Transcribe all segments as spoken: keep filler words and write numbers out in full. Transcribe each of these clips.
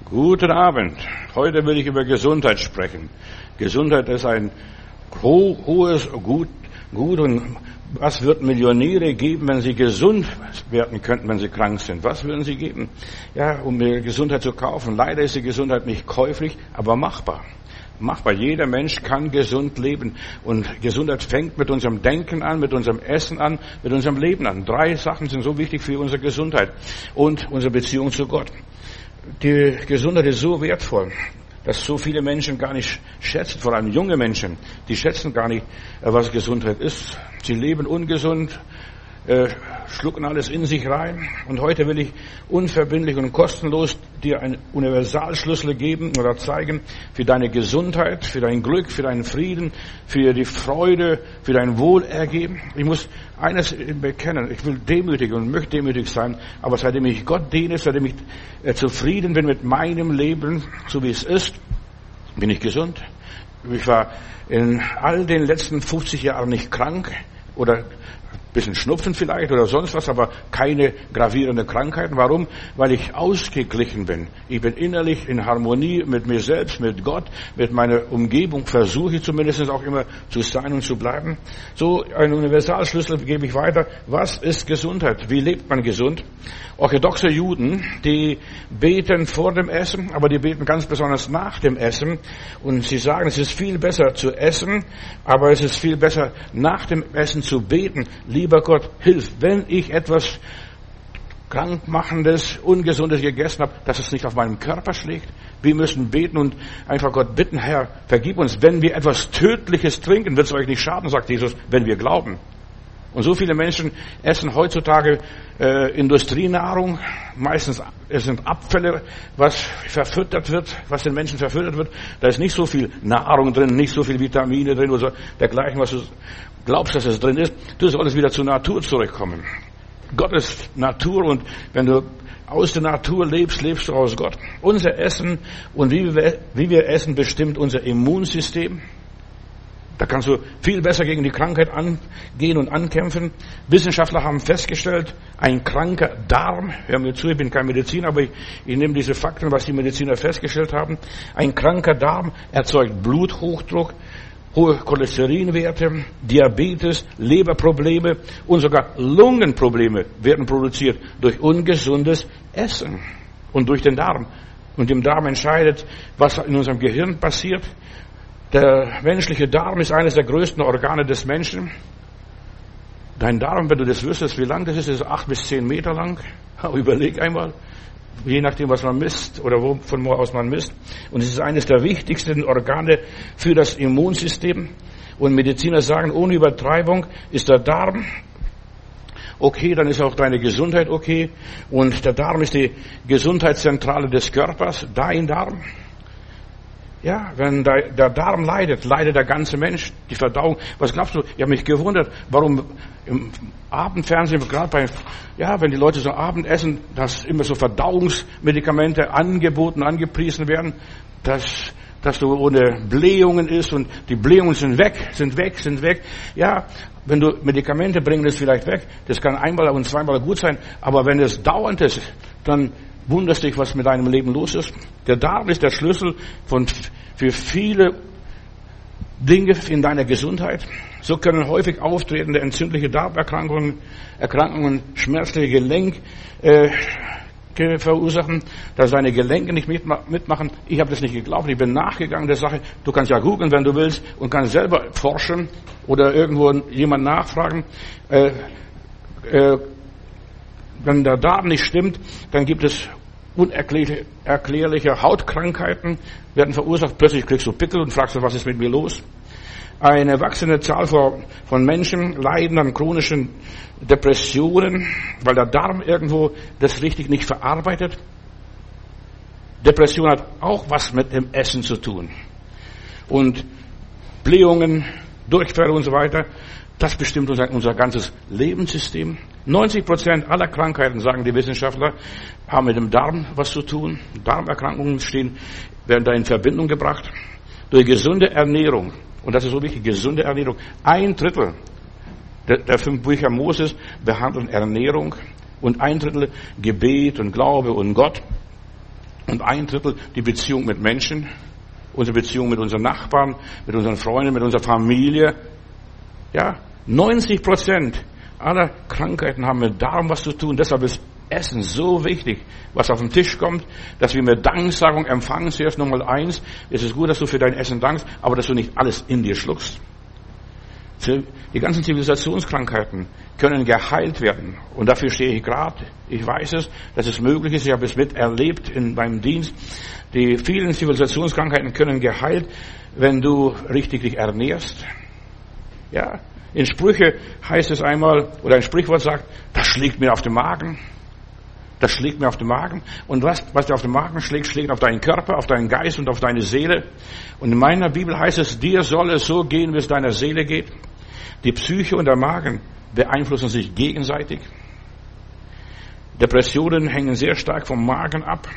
Guten Abend. Heute will ich über Gesundheit sprechen. Gesundheit ist ein ho hohes Gut, Gut. Und was wird Millionäre geben, wenn sie gesund werden könnten, wenn sie krank sind? Was würden sie geben? Ja, um ihre Gesundheit zu kaufen. Leider ist die Gesundheit nicht käuflich, aber machbar. Machbar. Jeder Mensch kann gesund leben. Und Gesundheit fängt mit unserem Denken an, mit unserem Essen an, mit unserem Leben an. Drei Sachen sind so wichtig für unsere Gesundheit und unsere Beziehung zu Gott. Die Gesundheit ist so wertvoll, dass so viele Menschen gar nicht schätzen, vor allem junge Menschen, die schätzen gar nicht, was Gesundheit ist. Sie leben ungesund, äh, schlucken alles in sich rein. Und heute will ich unverbindlich und kostenlos dir einen Universalschlüssel geben oder zeigen für deine Gesundheit, für dein Glück, für deinen Frieden, für die Freude, für dein Wohlergehen. Ich muss eines bekennen, ich will demütig und möchte demütig sein, aber seitdem ich Gott diene, seitdem ich äh, zufrieden bin mit meinem Leben, so wie es ist, bin ich gesund. Ich war in all den letzten fünfzig Jahren nicht krank oder bisschen Schnupfen vielleicht oder sonst was, aber keine gravierende Krankheiten. Warum? Weil ich ausgeglichen bin. Ich bin innerlich in Harmonie mit mir selbst, mit Gott, mit meiner Umgebung, versuche ich zumindest auch immer zu sein und zu bleiben. So einen Universalschlüssel gebe ich weiter. Was ist Gesundheit? Wie lebt man gesund? Orthodoxe Juden, die beten vor dem Essen, aber die beten ganz besonders nach dem Essen. Und sie sagen, es ist viel besser zu essen, aber es ist viel besser nach dem Essen zu beten. Lieber Gott, hilf, wenn ich etwas Krankmachendes, Ungesundes gegessen habe, dass es nicht auf meinem Körper schlägt. Wir müssen beten und einfach Gott bitten, Herr, vergib uns, wenn wir etwas Tödliches trinken, wird es euch nicht schaden, sagt Jesus, wenn wir glauben. Und so viele Menschen essen heutzutage äh, Industrienahrung, meistens es sind Abfälle, was verfüttert wird, was den Menschen verfüttert wird. Da ist nicht so viel Nahrung drin, nicht so viel Vitamine drin oder so, dergleichen, was du glaubst, dass es drin ist. Du solltest wieder zur Natur zurückkommen. Gott ist Natur und wenn du aus der Natur lebst, lebst du aus Gott. Unser Essen und wie wir, wie wir essen, bestimmt unser Immunsystem. Da kannst du viel besser gegen die Krankheit angehen und ankämpfen. Wissenschaftler haben festgestellt, ein kranker Darm, hör mir zu, ich bin kein Mediziner, aber ich, ich nehme diese Fakten, was die Mediziner festgestellt haben. Ein kranker Darm erzeugt Bluthochdruck, hohe Cholesterinwerte, Diabetes, Leberprobleme und sogar Lungenprobleme werden produziert durch ungesundes Essen und durch den Darm. Und im Darm entscheidet, was in unserem Gehirn passiert. Der menschliche Darm ist eines der größten Organe des Menschen. Dein Darm, wenn du das wüsstest, wie lang das ist, ist acht bis zehn Meter lang. Aber überleg einmal, je nachdem, was man misst oder wo, von wo aus man misst. Und es ist eines der wichtigsten Organe für das Immunsystem. Und Mediziner sagen, ohne Übertreibung ist der Darm okay, dann ist auch deine Gesundheit okay. Und der Darm ist die Gesundheitszentrale des Körpers, dein Darm. Ja, wenn der Darm leidet, leidet der ganze Mensch, die Verdauung. Was glaubst du? Ich habe mich gewundert, warum im Abendfernsehen, gerade bei, ja, wenn die Leute so Abend essen, dass immer so Verdauungsmedikamente angeboten, angepriesen werden, dass, dass du ohne Blähungen isst und die Blähungen sind weg, sind weg, sind weg. Ja, wenn du Medikamente bringen, das vielleicht weg. Das kann einmal und zweimal gut sein, aber wenn es dauernd ist, dann wunderst dich, was mit deinem Leben los ist. Der Darm ist der Schlüssel von, für viele Dinge in deiner Gesundheit. So können häufig auftretende entzündliche Darmerkrankungen, Erkrankungen, schmerzliche Gelenk äh, verursachen, dass deine Gelenke nicht mitmachen. Ich habe das nicht geglaubt, ich bin nachgegangen der Sache. Du kannst ja googeln, wenn du willst, und kannst selber forschen oder irgendwo jemand nachfragen. Äh, äh, Wenn der Darm nicht stimmt, dann gibt es unerklärliche Hautkrankheiten, werden verursacht. Plötzlich kriegst du Pickel und fragst dich, was ist mit mir los? Eine wachsende Zahl von Menschen leiden an chronischen Depressionen, weil der Darm irgendwo das richtig nicht verarbeitet. Depression hat auch was mit dem Essen zu tun. Und Blähungen, Durchfälle und so weiter. Das bestimmt unser, unser ganzes Lebenssystem. neunzig Prozent aller Krankheiten, sagen die Wissenschaftler, haben mit dem Darm was zu tun. Darmerkrankungen stehen, werden da in Verbindung gebracht. Durch gesunde Ernährung, und das ist so wichtig, gesunde Ernährung. Ein Drittel der, der fünf Bücher Moses behandeln Ernährung und ein Drittel Gebet und Glaube und Gott. Und ein Drittel die Beziehung mit Menschen, unsere Beziehung mit unseren Nachbarn, mit unseren Freunden, mit unserer Familie. Ja, neunzig Prozent aller Krankheiten haben mit Darm was zu tun. Deshalb ist Essen so wichtig, was auf den Tisch kommt, dass wir mit Danksagung empfangen. Zuerst Nummer eins, es ist gut, dass du für dein Essen dankst, aber dass du nicht alles in dir schluckst. Die ganzen Zivilisationskrankheiten können geheilt werden. Und dafür stehe ich gerade. Ich weiß es, dass es möglich ist. Ich habe es miterlebt in meinem Dienst. Die vielen Zivilisationskrankheiten können geheilt, wenn du richtig dich ernährst. Ja, in Sprüche heißt es einmal, oder ein Sprichwort sagt, das schlägt mir auf den Magen. Das schlägt mir auf den Magen. Und was, was dir auf den Magen schlägt, schlägt auf deinen Körper, auf deinen Geist und auf deine Seele. Und in meiner Bibel heißt es, dir soll es so gehen, wie es deiner Seele geht. Die Psyche und der Magen beeinflussen sich gegenseitig. Depressionen hängen sehr stark vom Magen ab.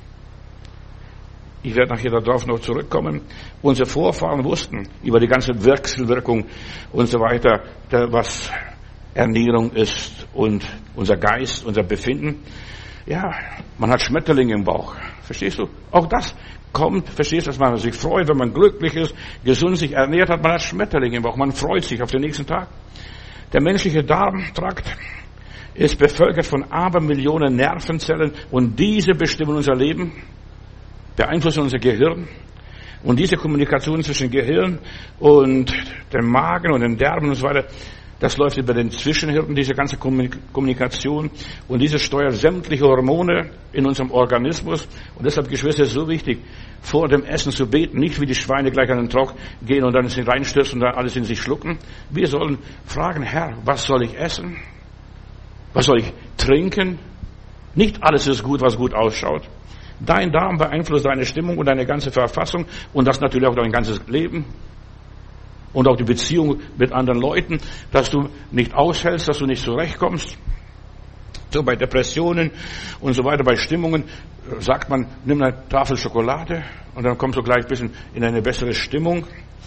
Ich werde nachher darauf noch zurückkommen. Unsere Vorfahren wussten über die ganze Wechselwirkung und so weiter, was Ernährung ist und unser Geist, unser Befinden. Ja, man hat Schmetterlinge im Bauch. Verstehst du? Auch das kommt, verstehst du, dass man sich freut, wenn man glücklich ist, gesund sich ernährt hat. Man hat Schmetterlinge im Bauch. Man freut sich auf den nächsten Tag. Der menschliche Darmtrakt ist bevölkert von Abermillionen Nervenzellen und diese bestimmen unser Leben, beeinflussen unser Gehirn. Und diese Kommunikation zwischen Gehirn und dem Magen und den Darm und so weiter, das läuft über den Zwischenhirn, diese ganze Kommunikation. Und diese steuert sämtliche Hormone in unserem Organismus. Und deshalb, Geschwister, ist es so wichtig, vor dem Essen zu beten. Nicht wie die Schweine gleich an den Trock gehen und dann sich reinstürzen und dann alles in sich schlucken. Wir sollen fragen, Herr, was soll ich essen? Was soll ich trinken? Nicht alles ist gut, was gut ausschaut. Dein Darm beeinflusst deine Stimmung und deine ganze Verfassung und das natürlich auch dein ganzes Leben. Und auch die Beziehung mit anderen Leuten, dass du nicht aushältst, dass du nicht zurechtkommst. So bei Depressionen und so weiter, bei Stimmungen sagt man, nimm eine Tafel Schokolade und dann kommst du gleich ein bisschen in eine bessere Stimmung.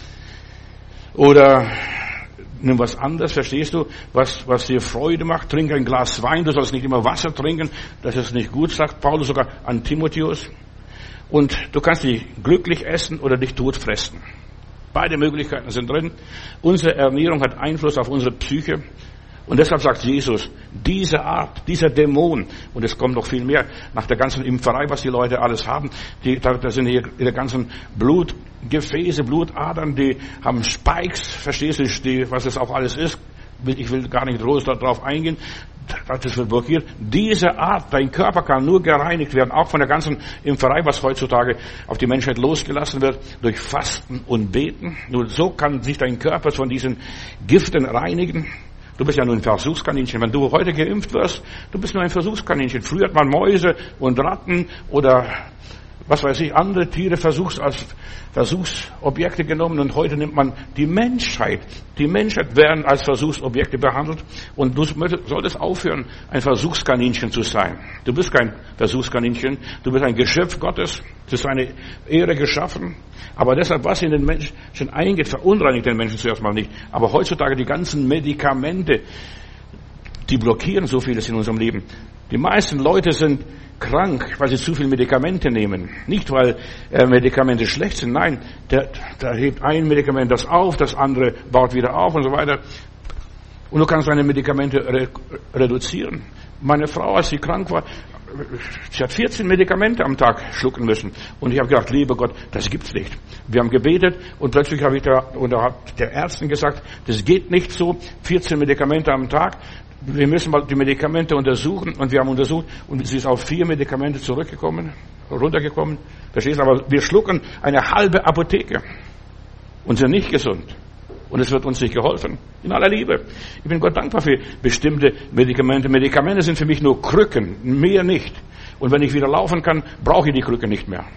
Oder nimm was anderes, verstehst du, was, was dir Freude macht. Trink ein Glas Wein, du sollst nicht immer Wasser trinken, das ist nicht gut, sagt Paulus sogar an Timotheus. Und du kannst dich glücklich essen oder dich tot fressen. Beide Möglichkeiten sind drin. Unsere Ernährung hat Einfluss auf unsere Psyche. Und deshalb sagt Jesus, diese Art, dieser Dämon, und es kommt noch viel mehr, nach der ganzen Impferei, was die Leute alles haben, die, da, da sind hier ihre ganzen Blutgefäße, Blutadern, die haben Spikes, verstehst du, die, was es auch alles ist. Ich will gar nicht groß darauf eingehen. Das wird blockiert. Diese Art, dein Körper kann nur gereinigt werden, auch von der ganzen Impferei, was heutzutage auf die Menschheit losgelassen wird, durch Fasten und Beten. Nur so kann sich dein Körper von diesen Giften reinigen. Du bist ja nur ein Versuchskaninchen. Wenn du heute geimpft wirst, du bist nur ein Versuchskaninchen. Früher hat man Mäuse und Ratten oder was weiß ich, andere Tiere versuchs, als Versuchsobjekte genommen und heute nimmt man die Menschheit. Die Menschheit werden als Versuchsobjekte behandelt und du solltest aufhören, ein Versuchskaninchen zu sein. Du bist kein Versuchskaninchen, du bist ein Geschöpf Gottes, zu seiner Ehre geschaffen. Aber deshalb, was in den Menschen eingeht, verunreinigt den Menschen zuerst mal nicht. Aber heutzutage die ganzen Medikamente, die blockieren so vieles in unserem Leben. Die meisten Leute sind krank, weil sie zu viel Medikamente nehmen. Nicht, weil äh, Medikamente schlecht sind. Nein, der, da hebt ein Medikament das auf, das andere baut wieder auf und so weiter. Und du kannst deine Medikamente re- reduzieren. Meine Frau, als sie krank war, sie hat vierzehn Medikamente am Tag schlucken müssen. Und ich habe gedacht, lieber Gott, das gibt's nicht. Wir haben gebetet und plötzlich habe ich da, und da hat der Ärztin gesagt, das geht nicht so, vierzehn Medikamente am Tag. Wir müssen mal die Medikamente untersuchen und wir haben untersucht und sie ist auf vier Medikamente zurückgekommen, runtergekommen. Verstehst du? Aber wir schlucken eine halbe Apotheke und sind nicht gesund. Und es wird uns nicht geholfen. In aller Liebe. Ich bin Gott dankbar für bestimmte Medikamente. Medikamente sind für mich nur Krücken, mehr nicht. Und wenn ich wieder laufen kann, brauche ich die Krücke nicht mehr.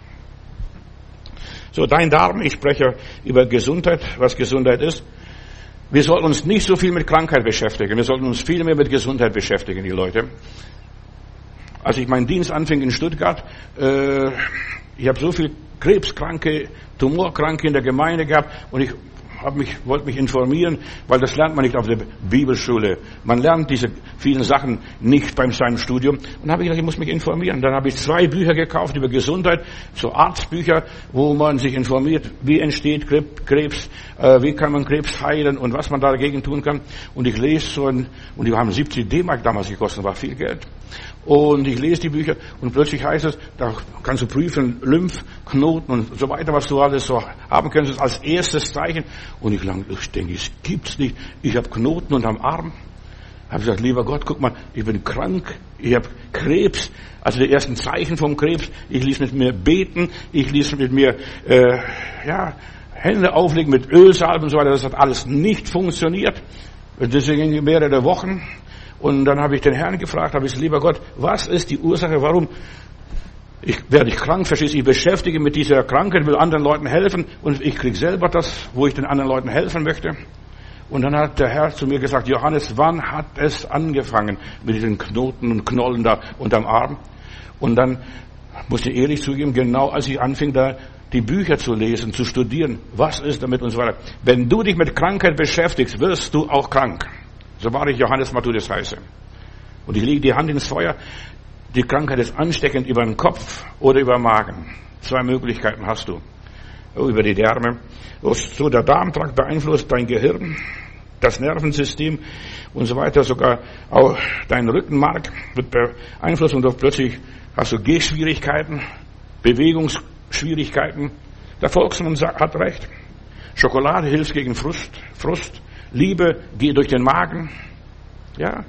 So, dein Darm, ich spreche über Gesundheit, was Gesundheit ist. Wir sollten uns nicht so viel mit Krankheit beschäftigen. Wir sollten uns viel mehr mit Gesundheit beschäftigen, die Leute. Als ich meinen Dienst anfing in Stuttgart, äh, ich habe so viel Krebskranke, Tumorkranke in der Gemeinde gehabt und ich hab mich, wollte mich informieren, weil das lernt man nicht auf der Bibelschule. Man lernt diese vielen Sachen nicht beim seinem Studium. Und habe ich gedacht, ich muss mich informieren. Dann habe ich zwei Bücher gekauft über Gesundheit, so Arztbücher, wo man sich informiert, wie entsteht Krebs, äh, wie kann man Krebs heilen und was man dagegen tun kann. Und ich lese so ein, und die haben siebzig D-Mark damals gekostet, war viel Geld. Und ich lese die Bücher und plötzlich heißt es, da kannst du prüfen, Lymphknoten und so weiter, was du alles so haben kannst, als erstes Zeichen. Und ich, lang, ich denke, es gibt's nicht. Ich habe Knoten unterm Arm. Habe gesagt, lieber Gott, guck mal, ich bin krank, ich habe Krebs, also die ersten Zeichen vom Krebs. Ich ließ mit mir beten, ich ließ mit mir äh, ja Hände auflegen mit Ölsalben und so weiter. Das hat alles nicht funktioniert. Deswegen mehrere Wochen. Und dann habe ich den Herrn gefragt, habe ich, lieber Gott, was ist die Ursache, warum ich, werde ich krank, verstehst du, ich beschäftige mit dieser Krankheit, will anderen Leuten helfen und ich kriege selber das, wo ich den anderen Leuten helfen möchte. Und dann hat der Herr zu mir gesagt, Johannes, wann hat es angefangen mit diesen Knoten und Knollen da unterm Arm? Und dann musste ich ehrlich zugeben, genau als ich anfing, da die Bücher zu lesen, zu studieren, was ist damit und so weiter. Wenn du dich mit Krankheit beschäftigst, wirst du auch krank. So war ich Johannes Matthäus heiße. Und ich lege die Hand ins Feuer. Die Krankheit ist ansteckend über den Kopf oder über den Magen. Zwei Möglichkeiten hast du. Über die Därme. So der Darmtrakt beeinflusst dein Gehirn, das Nervensystem und so weiter. Sogar auch dein Rückenmark wird beeinflusst und du plötzlich hast du Gehschwierigkeiten, Bewegungsschwierigkeiten. Der Volksmund hat recht. Schokolade hilft gegen Frust, Frust. Liebe geht durch den Magen. Ja.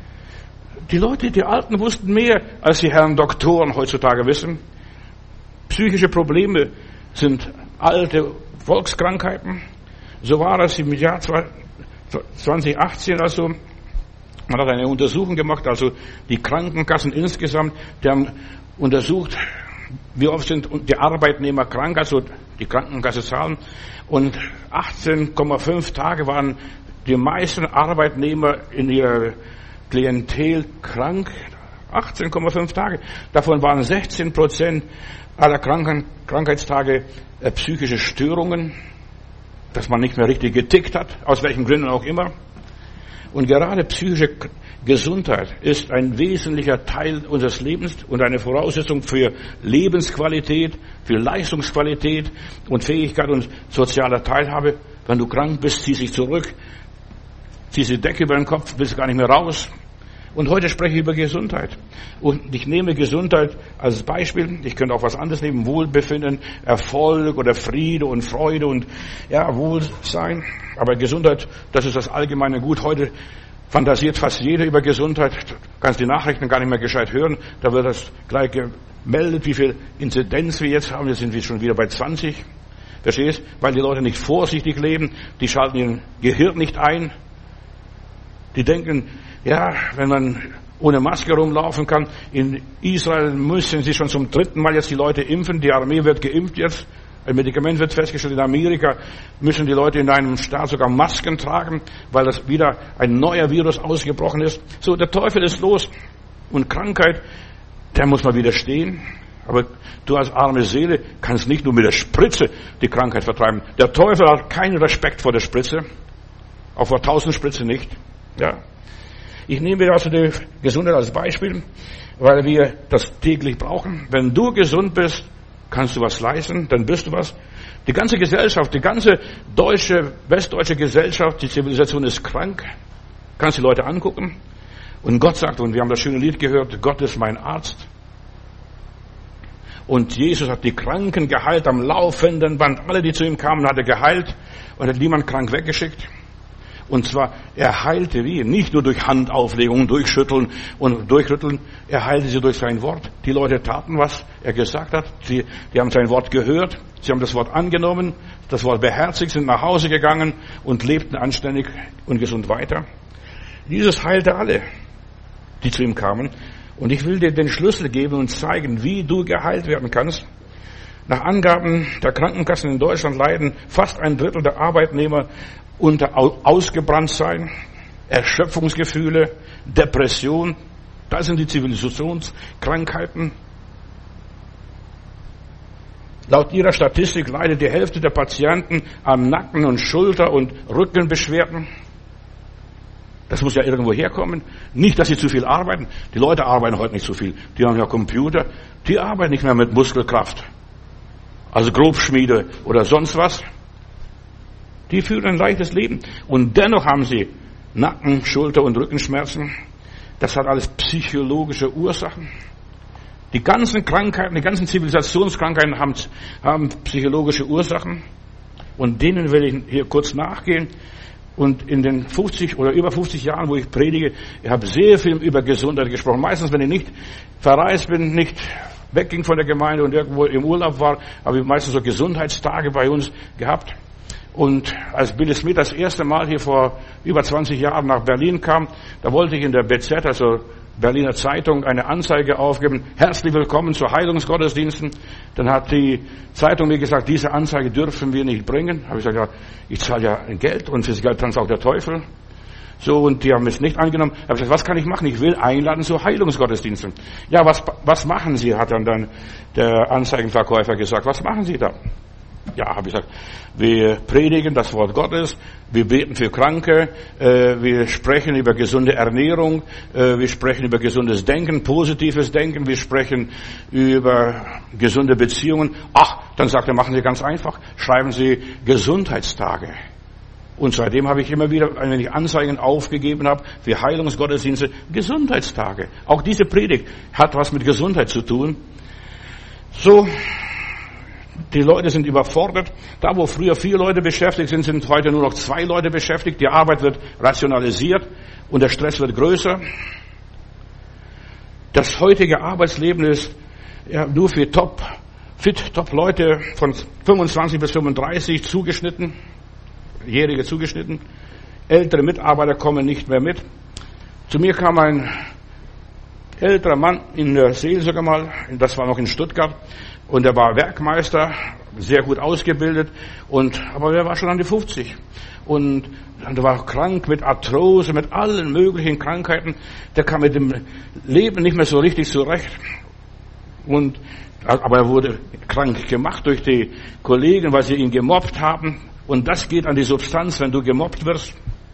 Die Leute, die Alten wussten mehr, als die Herren Doktoren heutzutage wissen. Psychische Probleme sind alte Volkskrankheiten. So war es im Jahr zwanzig achtzehn, also man hat eine Untersuchung gemacht, also die Krankenkassen insgesamt, die haben untersucht, wie oft sind die Arbeitnehmer krank, also die Krankenkasse zahlen. Und achtzehn Komma fünf Tage waren die meisten Arbeitnehmer in ihrer Klientel krank. achtzehn Komma fünf Tage. Davon waren sechzehn Prozent aller Kranken, Krankheitstage äh, psychische Störungen, dass man nicht mehr richtig getickt hat, aus welchen Gründen auch immer. Und gerade psychische Gesundheit ist ein wesentlicher Teil unseres Lebens und eine Voraussetzung für Lebensqualität, für Leistungsqualität und Fähigkeit und soziale Teilhabe. Wenn du krank bist, zieh dich zurück, zieh die Decke über den Kopf, willst gar nicht mehr raus. Und heute spreche ich über Gesundheit. Und ich nehme Gesundheit als Beispiel. Ich könnte auch was anderes nehmen. Wohlbefinden, Erfolg oder Friede und Freude und ja, Wohlsein. Aber Gesundheit, das ist das allgemeine Gut. Heute fantasiert fast jeder über Gesundheit. Du kannst die Nachrichten gar nicht mehr gescheit hören. Da wird das gleich gemeldet, wie viel Inzidenz wir jetzt haben. Jetzt sind wir schon wieder bei zwanzig. Verstehst? Weil die Leute nicht vorsichtig leben. Die schalten ihr Gehirn nicht ein. Die denken, ja, wenn man ohne Maske rumlaufen kann. In Israel müssen sie schon zum dritten Mal jetzt die Leute impfen. Die Armee wird geimpft jetzt. Ein Medikament wird festgestellt. In Amerika müssen die Leute in einem Staat sogar Masken tragen, weil das wieder ein neuer Virus ausgebrochen ist. So, der Teufel ist los. Und Krankheit, der muss mal widerstehen. Aber du als arme Seele kannst nicht nur mit der Spritze die Krankheit vertreiben. Der Teufel hat keinen Respekt vor der Spritze. Auch vor tausend Spritzen nicht. Ja. Ich nehme wieder also die Gesundheit als Beispiel, weil wir das täglich brauchen. Wenn du gesund bist, kannst du was leisten, dann bist du was. Die ganze Gesellschaft, die ganze deutsche, westdeutsche Gesellschaft, die Zivilisation ist krank. Kannst die Leute angucken. Und Gott sagt, und wir haben das schöne Lied gehört, Gott ist mein Arzt. Und Jesus hat die Kranken geheilt am laufenden Band. Alle, die zu ihm kamen, hat er geheilt und hat niemand krank weggeschickt. Und zwar, er heilte wie? Nicht nur durch Handauflegung, durchschütteln und durchrütteln. Er heilte sie durch sein Wort. Die Leute taten, was er gesagt hat. Sie, die haben sein Wort gehört. Sie haben das Wort angenommen, das Wort beherzigt, sind nach Hause gegangen und lebten anständig und gesund weiter. Jesus heilte alle, die zu ihm kamen. Und ich will dir den Schlüssel geben und zeigen, wie du geheilt werden kannst. Nach Angaben der Krankenkassen in Deutschland leiden fast ein Drittel der Arbeitnehmer unter Ausgebranntsein, Erschöpfungsgefühle, Depression. Das sind die Zivilisationskrankheiten. Laut ihrer Statistik leidet die Hälfte der Patienten an Nacken- und Schulter- und Rückenbeschwerden. Das muss ja irgendwo herkommen. Nicht, dass sie zu viel arbeiten. Die Leute arbeiten heute nicht so viel. Die haben ja Computer. Die arbeiten nicht mehr mit Muskelkraft. Also Grobschmiede oder sonst was. Die führen ein leichtes Leben. Und dennoch haben sie Nacken-, Schulter- und Rückenschmerzen. Das hat alles psychologische Ursachen. Die ganzen Krankheiten, die ganzen Zivilisationskrankheiten haben, haben psychologische Ursachen. Und denen will ich hier kurz nachgehen. Und in den fünfzig oder über fünfzig Jahren, wo ich predige, ich habe sehr viel über Gesundheit gesprochen. Meistens, wenn ich nicht verreist bin, nicht wegging von der Gemeinde und irgendwo im Urlaub war, habe ich meistens so Gesundheitstage bei uns gehabt. Und als Billy Smith das erste Mal hier vor über zwanzig Jahren nach Berlin kam, da wollte ich in der B Z, also Berliner Zeitung, eine Anzeige aufgeben. Herzlich willkommen zu Heilungsgottesdiensten. Dann hat die Zeitung mir gesagt, diese Anzeige dürfen wir nicht bringen. Habe ich gesagt, ja, ich zahle ja Geld und fürs Geld tanzt auch der Teufel. So, und die haben es nicht angenommen. Habe ich gesagt, was kann ich machen? Ich will einladen zu Heilungsgottesdiensten. Ja, was, was machen Sie? Hat dann, dann der Anzeigenverkäufer gesagt. Was machen Sie da? Ja, habe ich gesagt, wir predigen das Wort Gottes, wir beten für Kranke, äh, wir sprechen über gesunde Ernährung, äh, wir sprechen über gesundes Denken, positives Denken, wir sprechen über gesunde Beziehungen. Ach, dann sagt er, machen Sie ganz einfach, schreiben Sie Gesundheitstage. Und seitdem habe ich immer wieder, wenn ich Anzeigen aufgegeben habe, für Heilungsgottesdienste, Gesundheitstage. Auch diese Predigt hat was mit Gesundheit zu tun. So, die Leute sind überfordert. Da, wo früher vier Leute beschäftigt sind, sind heute nur noch zwei Leute beschäftigt. Die Arbeit wird rationalisiert und der Stress wird größer. Das heutige Arbeitsleben ist ja nur für top, fit, top Leute von fünfundzwanzig bis fünfunddreißig zugeschnitten, Jährige zugeschnitten. Ältere Mitarbeiter kommen nicht mehr mit. Zu mir kam ein älterer Mann in der Seelsorge mal, das war noch in Stuttgart, und er war Werkmeister, sehr gut ausgebildet, und aber er war schon an die fünfzig. Und er war krank mit Arthrose, mit allen möglichen Krankheiten. Der kam mit dem Leben nicht mehr so richtig zurecht. Und, aber er wurde krank gemacht durch die Kollegen, weil sie ihn gemobbt haben. Und das geht an die Substanz, wenn du gemobbt wirst.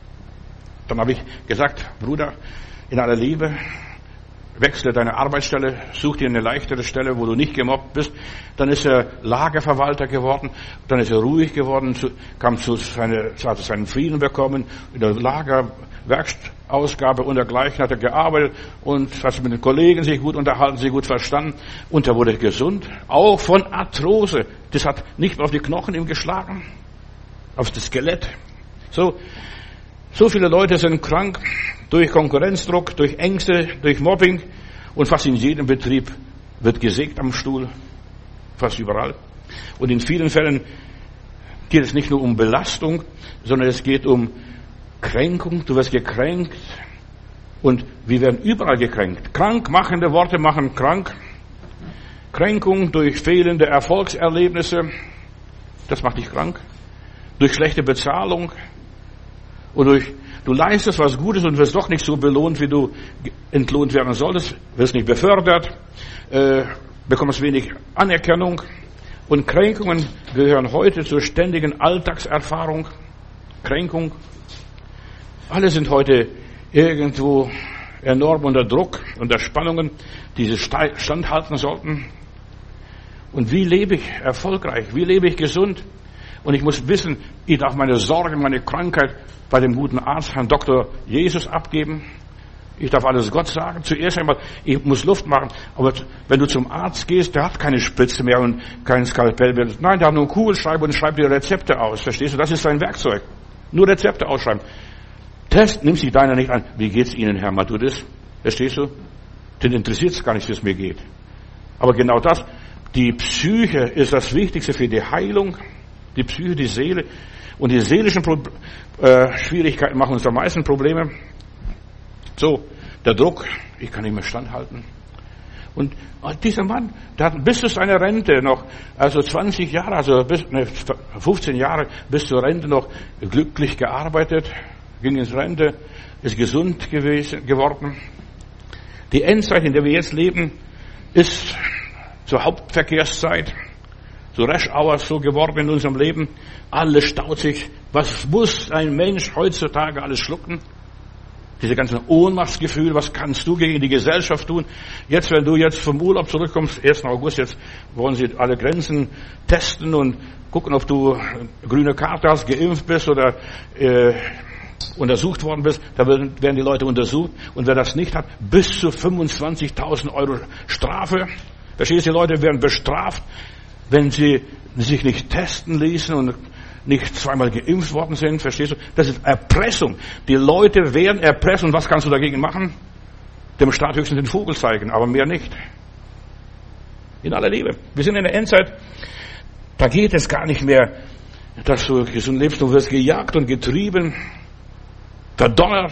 Dann habe ich gesagt, Bruder, in aller Liebe, wechsle deine Arbeitsstelle, such dir eine leichtere Stelle, wo du nicht gemobbt bist. Dann ist er Lagerverwalter geworden, dann ist er ruhig geworden, kam zu seine, hat seinen Frieden bekommen, in der Lagerwerkstausgabe und dergleichen hat er gearbeitet und hat mit den Kollegen sich gut unterhalten, sich gut verstanden und er wurde gesund, auch von Arthrose. Das hat nicht mehr auf die Knochen ihm geschlagen, auf das Skelett. So, so viele Leute sind krank durch Konkurrenzdruck, durch Ängste, durch Mobbing und fast in jedem Betrieb wird gesägt am Stuhl, fast überall. Und in vielen Fällen geht es nicht nur um Belastung, sondern es geht um Kränkung. Du wirst gekränkt und wir werden überall gekränkt. Krankmachende Worte machen krank. Kränkung durch fehlende Erfolgserlebnisse, das macht dich krank. Durch schlechte Bezahlung und durch du leistest was Gutes und wirst doch nicht so belohnt, wie du entlohnt werden solltest, wirst nicht befördert, äh, bekommst wenig Anerkennung. Und Kränkungen gehören heute zur ständigen Alltagserfahrung. Kränkung. Alle sind heute irgendwo enorm unter Druck, unter Spannungen, die sie standhalten sollten. Und wie lebe ich erfolgreich? Wie lebe ich gesund? Und ich muss wissen, ich darf meine Sorgen, meine Krankheit bei dem guten Arzt, Herrn Doktor Jesus, abgeben. Ich darf alles Gott sagen. Zuerst einmal, ich muss Luft machen. Aber wenn du zum Arzt gehst, der hat keine Spritze mehr und kein Skalpell mehr. Nein, der hat nur einen Kugelschreiber und schreibt dir Rezepte aus. Verstehst du? Das ist sein Werkzeug. Nur Rezepte ausschreiben. Test, nimm sich deiner nicht an. Wie geht's Ihnen, Herr Matthäus? Verstehst du? Den interessiert es gar nicht, wie es mir geht. Aber genau das, die Psyche ist das Wichtigste für die Heilung. Die Psyche, die Seele. Und die seelischen Pro- äh, Schwierigkeiten machen uns am meisten Probleme. So, der Druck, ich kann nicht mehr standhalten. Und dieser Mann, der hat bis zu seiner Rente noch, also zwanzig Jahre, also bis, ne, fünfzehn Jahre bis zur Rente noch glücklich gearbeitet, ging ins Rente, ist gesund gewesen, geworden. Die Endzeit, in der wir jetzt leben, ist zur Hauptverkehrszeit. so Rush Hours so geworden in unserem Leben. Alles staut sich. Was muss ein Mensch heutzutage alles schlucken? Diese ganzen Ohnmachtsgefühle, was kannst du gegen die Gesellschaft tun? Jetzt, wenn du jetzt vom Urlaub zurückkommst, ersten August, jetzt wollen sie alle Grenzen testen und gucken, ob du grüne Karte hast, geimpft bist oder äh, untersucht worden bist. Da werden die Leute untersucht. Und wer das nicht hat, bis zu fünfundzwanzigtausend Euro Strafe. Verstehst du, die Leute werden bestraft, wenn sie sich nicht testen ließen und nicht zweimal geimpft worden sind. Verstehst du? Das ist Erpressung. Die Leute werden erpresst. Und was kannst du dagegen machen? Dem Staat höchstens den Vogel zeigen, aber mehr nicht. In aller Liebe. Wir sind in der Endzeit. Da geht es gar nicht mehr, dass du gesund lebst. Du wirst gejagt und getrieben, verdonnert,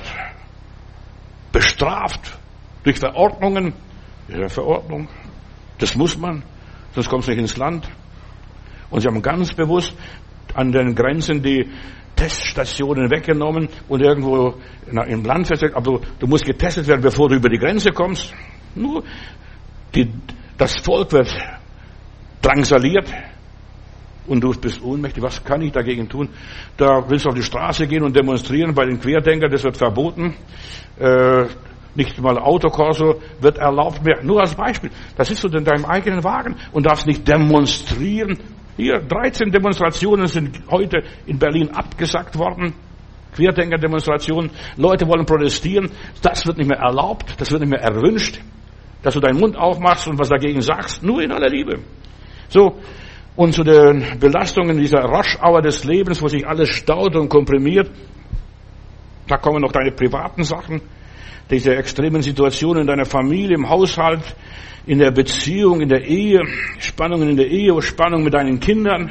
bestraft durch Verordnungen. Ja, Verordnung. Das muss man, sonst kommst du nicht ins Land. Und sie haben ganz bewusst an den Grenzen die Teststationen weggenommen und irgendwo im Land festgelegt. Aber du, du musst getestet werden, bevor du über die Grenze kommst. Nur die, das Volk wird drangsaliert und du bist ohnmächtig. Was kann ich dagegen tun? Da willst du auf die Straße gehen und demonstrieren bei den Querdenkern. Das wird verboten. Äh, Nicht mal Autokorso wird erlaubt mehr. Nur als Beispiel. Da sitzt du in deinem eigenen Wagen und darfst nicht demonstrieren. Hier, dreizehn Demonstrationen sind heute in Berlin abgesagt worden. Querdenker-Demonstrationen. Leute wollen protestieren. Das wird nicht mehr erlaubt. Das wird nicht mehr erwünscht. Dass du deinen Mund aufmachst und was dagegen sagst. Nur in aller Liebe. So. Und zu den Belastungen dieser Rush-Hour des Lebens, wo sich alles staut und komprimiert. Da kommen noch deine privaten Sachen. Diese extremen Situationen in deiner Familie, im Haushalt, in der Beziehung, in der Ehe, Spannungen in der Ehe, Spannung mit deinen Kindern.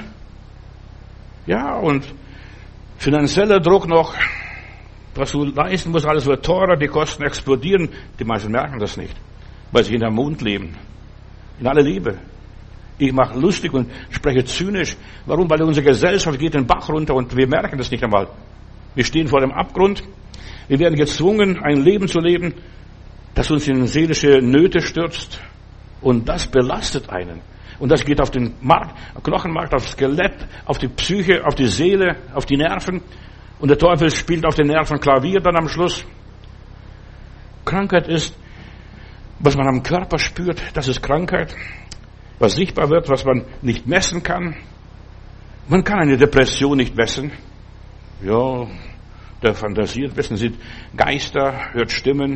Ja, und finanzieller Druck noch, was du leisten musst, alles wird teurer, die Kosten explodieren. Die meisten merken das nicht, weil sie in der Mond leben. In aller Liebe. Ich mache lustig und spreche zynisch. Warum? Weil unsere Gesellschaft geht den Bach runter und wir merken das nicht einmal. Wir stehen vor dem Abgrund. Wir werden gezwungen, ein Leben zu leben, das uns in seelische Nöte stürzt. Und das belastet einen. Und das geht auf den Markt, Knochenmark, aufs Skelett, auf die Psyche, auf die Seele, auf die Nerven. Und der Teufel spielt auf den Nerven Klavier dann am Schluss. Krankheit ist, was man am Körper spürt, das ist Krankheit. Was sichtbar wird, was man nicht messen kann. Man kann eine Depression nicht messen. Ja, der fantasiert, wissen Sie, Geister, hört Stimmen.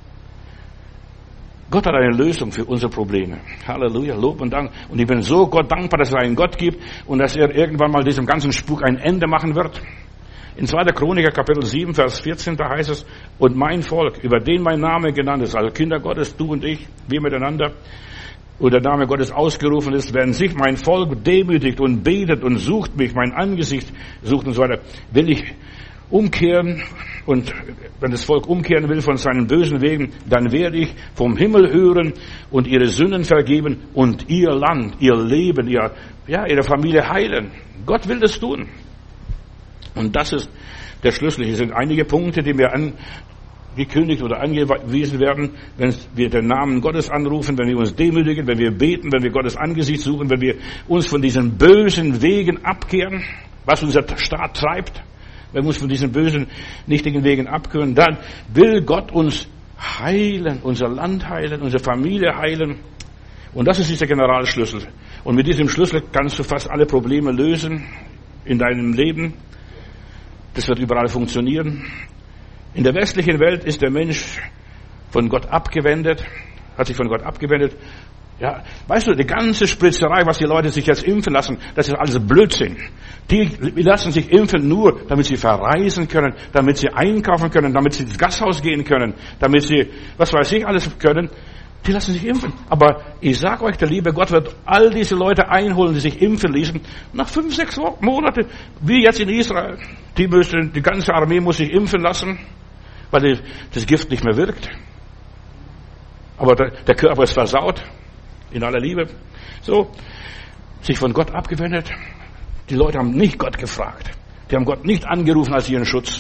Gott hat eine Lösung für unsere Probleme. Halleluja, Lob und Dank. Und ich bin so Gott dankbar, dass es einen Gott gibt und dass er irgendwann mal diesem ganzen Spuk ein Ende machen wird. In zweiter Chroniker Kapitel sieben, Vers vierzehn, da heißt es, und mein Volk, über den mein Name genannt ist, also Kinder Gottes, du und ich, wir miteinander, wo der Name Gottes ausgerufen ist, wenn sich mein Volk demütigt und betet und sucht mich, mein Angesicht sucht und so weiter, will ich umkehren, und wenn das Volk umkehren will von seinen bösen Wegen, dann werde ich vom Himmel hören und ihre Sünden vergeben und ihr Land, ihr Leben, ihr, ja, ihre Familie heilen. Gott will das tun. Und das ist der Schlüssel. Hier sind einige Punkte, die mir angekündigt oder angewiesen werden, wenn wir den Namen Gottes anrufen, wenn wir uns demütigen, wenn wir beten, wenn wir Gottes Angesicht suchen, wenn wir uns von diesen bösen Wegen abkehren, was unser Staat treibt. Wenn wir uns von diesen bösen, nichtigen Wegen abkehren, dann will Gott uns heilen, unser Land heilen, unsere Familie heilen. Und das ist dieser Generalschlüssel. Und mit diesem Schlüssel kannst du fast alle Probleme lösen in deinem Leben. Das wird überall funktionieren. In der westlichen Welt ist der Mensch von Gott abgewendet, hat sich von Gott abgewendet. Ja, weißt du, die ganze Spritzerei, was die Leute sich jetzt impfen lassen, das ist alles Blödsinn. Die lassen sich impfen nur, damit sie verreisen können, damit sie einkaufen können, damit sie ins Gasthaus gehen können, damit sie, was weiß ich, alles können. Die lassen sich impfen. Aber ich sage euch, der liebe Gott wird all diese Leute einholen, die sich impfen ließen, nach fünf, sechs Monaten, wie jetzt in Israel. Die müssen, die ganze Armee muss sich impfen lassen, weil das Gift nicht mehr wirkt. Aber der, der Körper ist versaut. In aller Liebe. So, sich von Gott abgewendet. Die Leute haben nicht Gott gefragt. Die haben Gott nicht angerufen als ihren Schutz.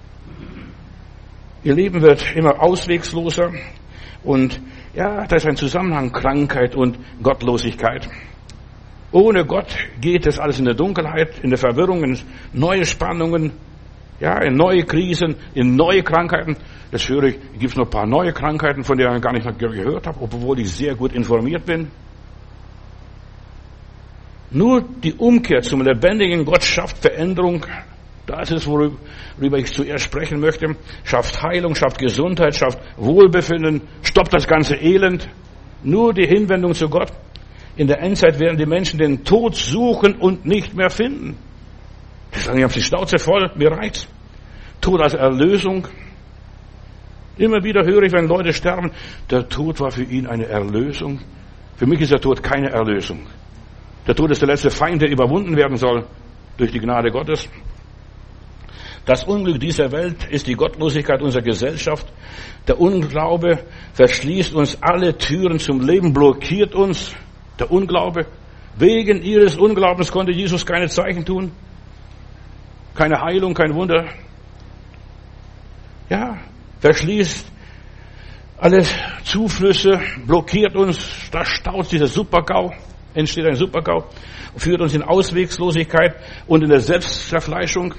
Ihr Leben wird immer auswegsloser. Und ja, da ist ein Zusammenhang, Krankheit und Gottlosigkeit. Ohne Gott geht es alles in der Dunkelheit, in der Verwirrung, in neue Spannungen, ja, in neue Krisen, in neue Krankheiten. Das höre ich, gibt es noch ein paar neue Krankheiten, von denen ich gar nicht gehört habe, obwohl ich sehr gut informiert bin. Nur die Umkehr zum lebendigen Gott schafft Veränderung. Das ist, worüber ich zuerst sprechen möchte. Schafft Heilung, schafft Gesundheit, schafft Wohlbefinden, stoppt das ganze Elend. Nur die Hinwendung zu Gott. In der Endzeit werden die Menschen den Tod suchen und nicht mehr finden. Die sagen, ich habe die Schnauze voll, mir reicht's. Tod als Erlösung. Immer wieder höre ich, wenn Leute sterben, der Tod war für ihn eine Erlösung. Für mich ist der Tod keine Erlösung. Der Tod ist der letzte Feind, der überwunden werden soll durch die Gnade Gottes. Das Unglück dieser Welt ist die Gottlosigkeit unserer Gesellschaft. Der Unglaube verschließt uns alle Türen zum Leben, blockiert uns. Der Unglaube. Wegen ihres Unglaubens konnte Jesus keine Zeichen tun. Keine Heilung, kein Wunder. Ja, verschließt alle Zuflüsse, blockiert uns. Da staut dieser Supergau, entsteht ein Supergau, führt uns in Auswegslosigkeit und in der Selbstzerfleischung.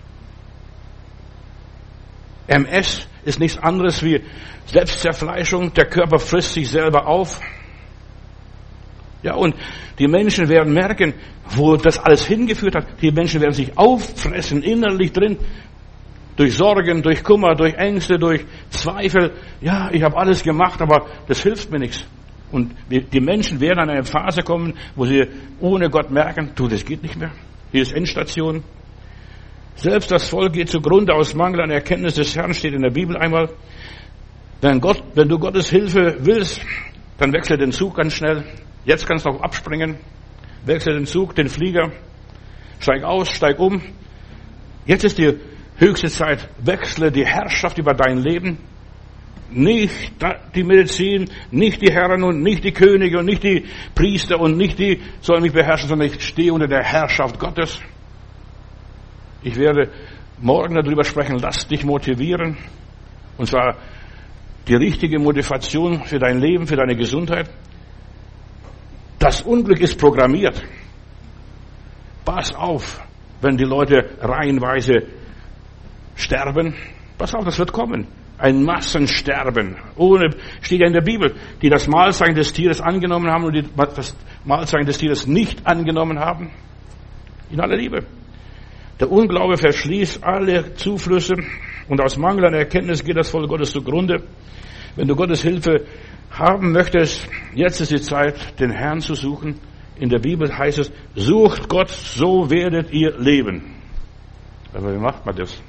M S ist nichts anderes wie Selbstzerfleischung. Der Körper frisst sich selber auf. Ja, und die Menschen werden merken, wo das alles hingeführt hat. Die Menschen werden sich auffressen, innerlich drin. Durch Sorgen, durch Kummer, durch Ängste, durch Zweifel. Ja, ich habe alles gemacht, aber das hilft mir nichts. Und die Menschen werden an eine Phase kommen, wo sie ohne Gott merken, du, das geht nicht mehr. Hier ist Endstation. Selbst das Volk geht zugrunde aus Mangel an Erkenntnis des Herrn, steht in der Bibel einmal. Wenn Gott, wenn du Gottes Hilfe willst, dann wechsle den Zug ganz schnell. Jetzt kannst du auch abspringen. Wechsle den Zug, den Flieger. Steig aus, steig um. Jetzt ist die höchste Zeit. Wechsle die Herrschaft über dein Leben. Nicht die Medizin, nicht die Herren und nicht die Könige und nicht die Priester und nicht die sollen mich beherrschen, sondern ich stehe unter der Herrschaft Gottes. Ich werde morgen darüber sprechen, lass dich motivieren. Und zwar die richtige Motivation für dein Leben, für deine Gesundheit. Das Unglück ist programmiert. Pass auf, wenn die Leute reihenweise sterben. Pass auf, das wird kommen. Ein Massensterben. Ohne, steht ja in der Bibel, die das Mahlzeichen des Tieres angenommen haben und die das Mahlzeichen des Tieres nicht angenommen haben. In aller Liebe. Der Unglaube verschließt alle Zuflüsse und aus Mangel an Erkenntnis geht das Volk Gottes zugrunde. Wenn du Gottes Hilfe haben möchtest, jetzt ist die Zeit, den Herrn zu suchen. In der Bibel heißt es, sucht Gott, so werdet ihr leben. Aber wie macht man das?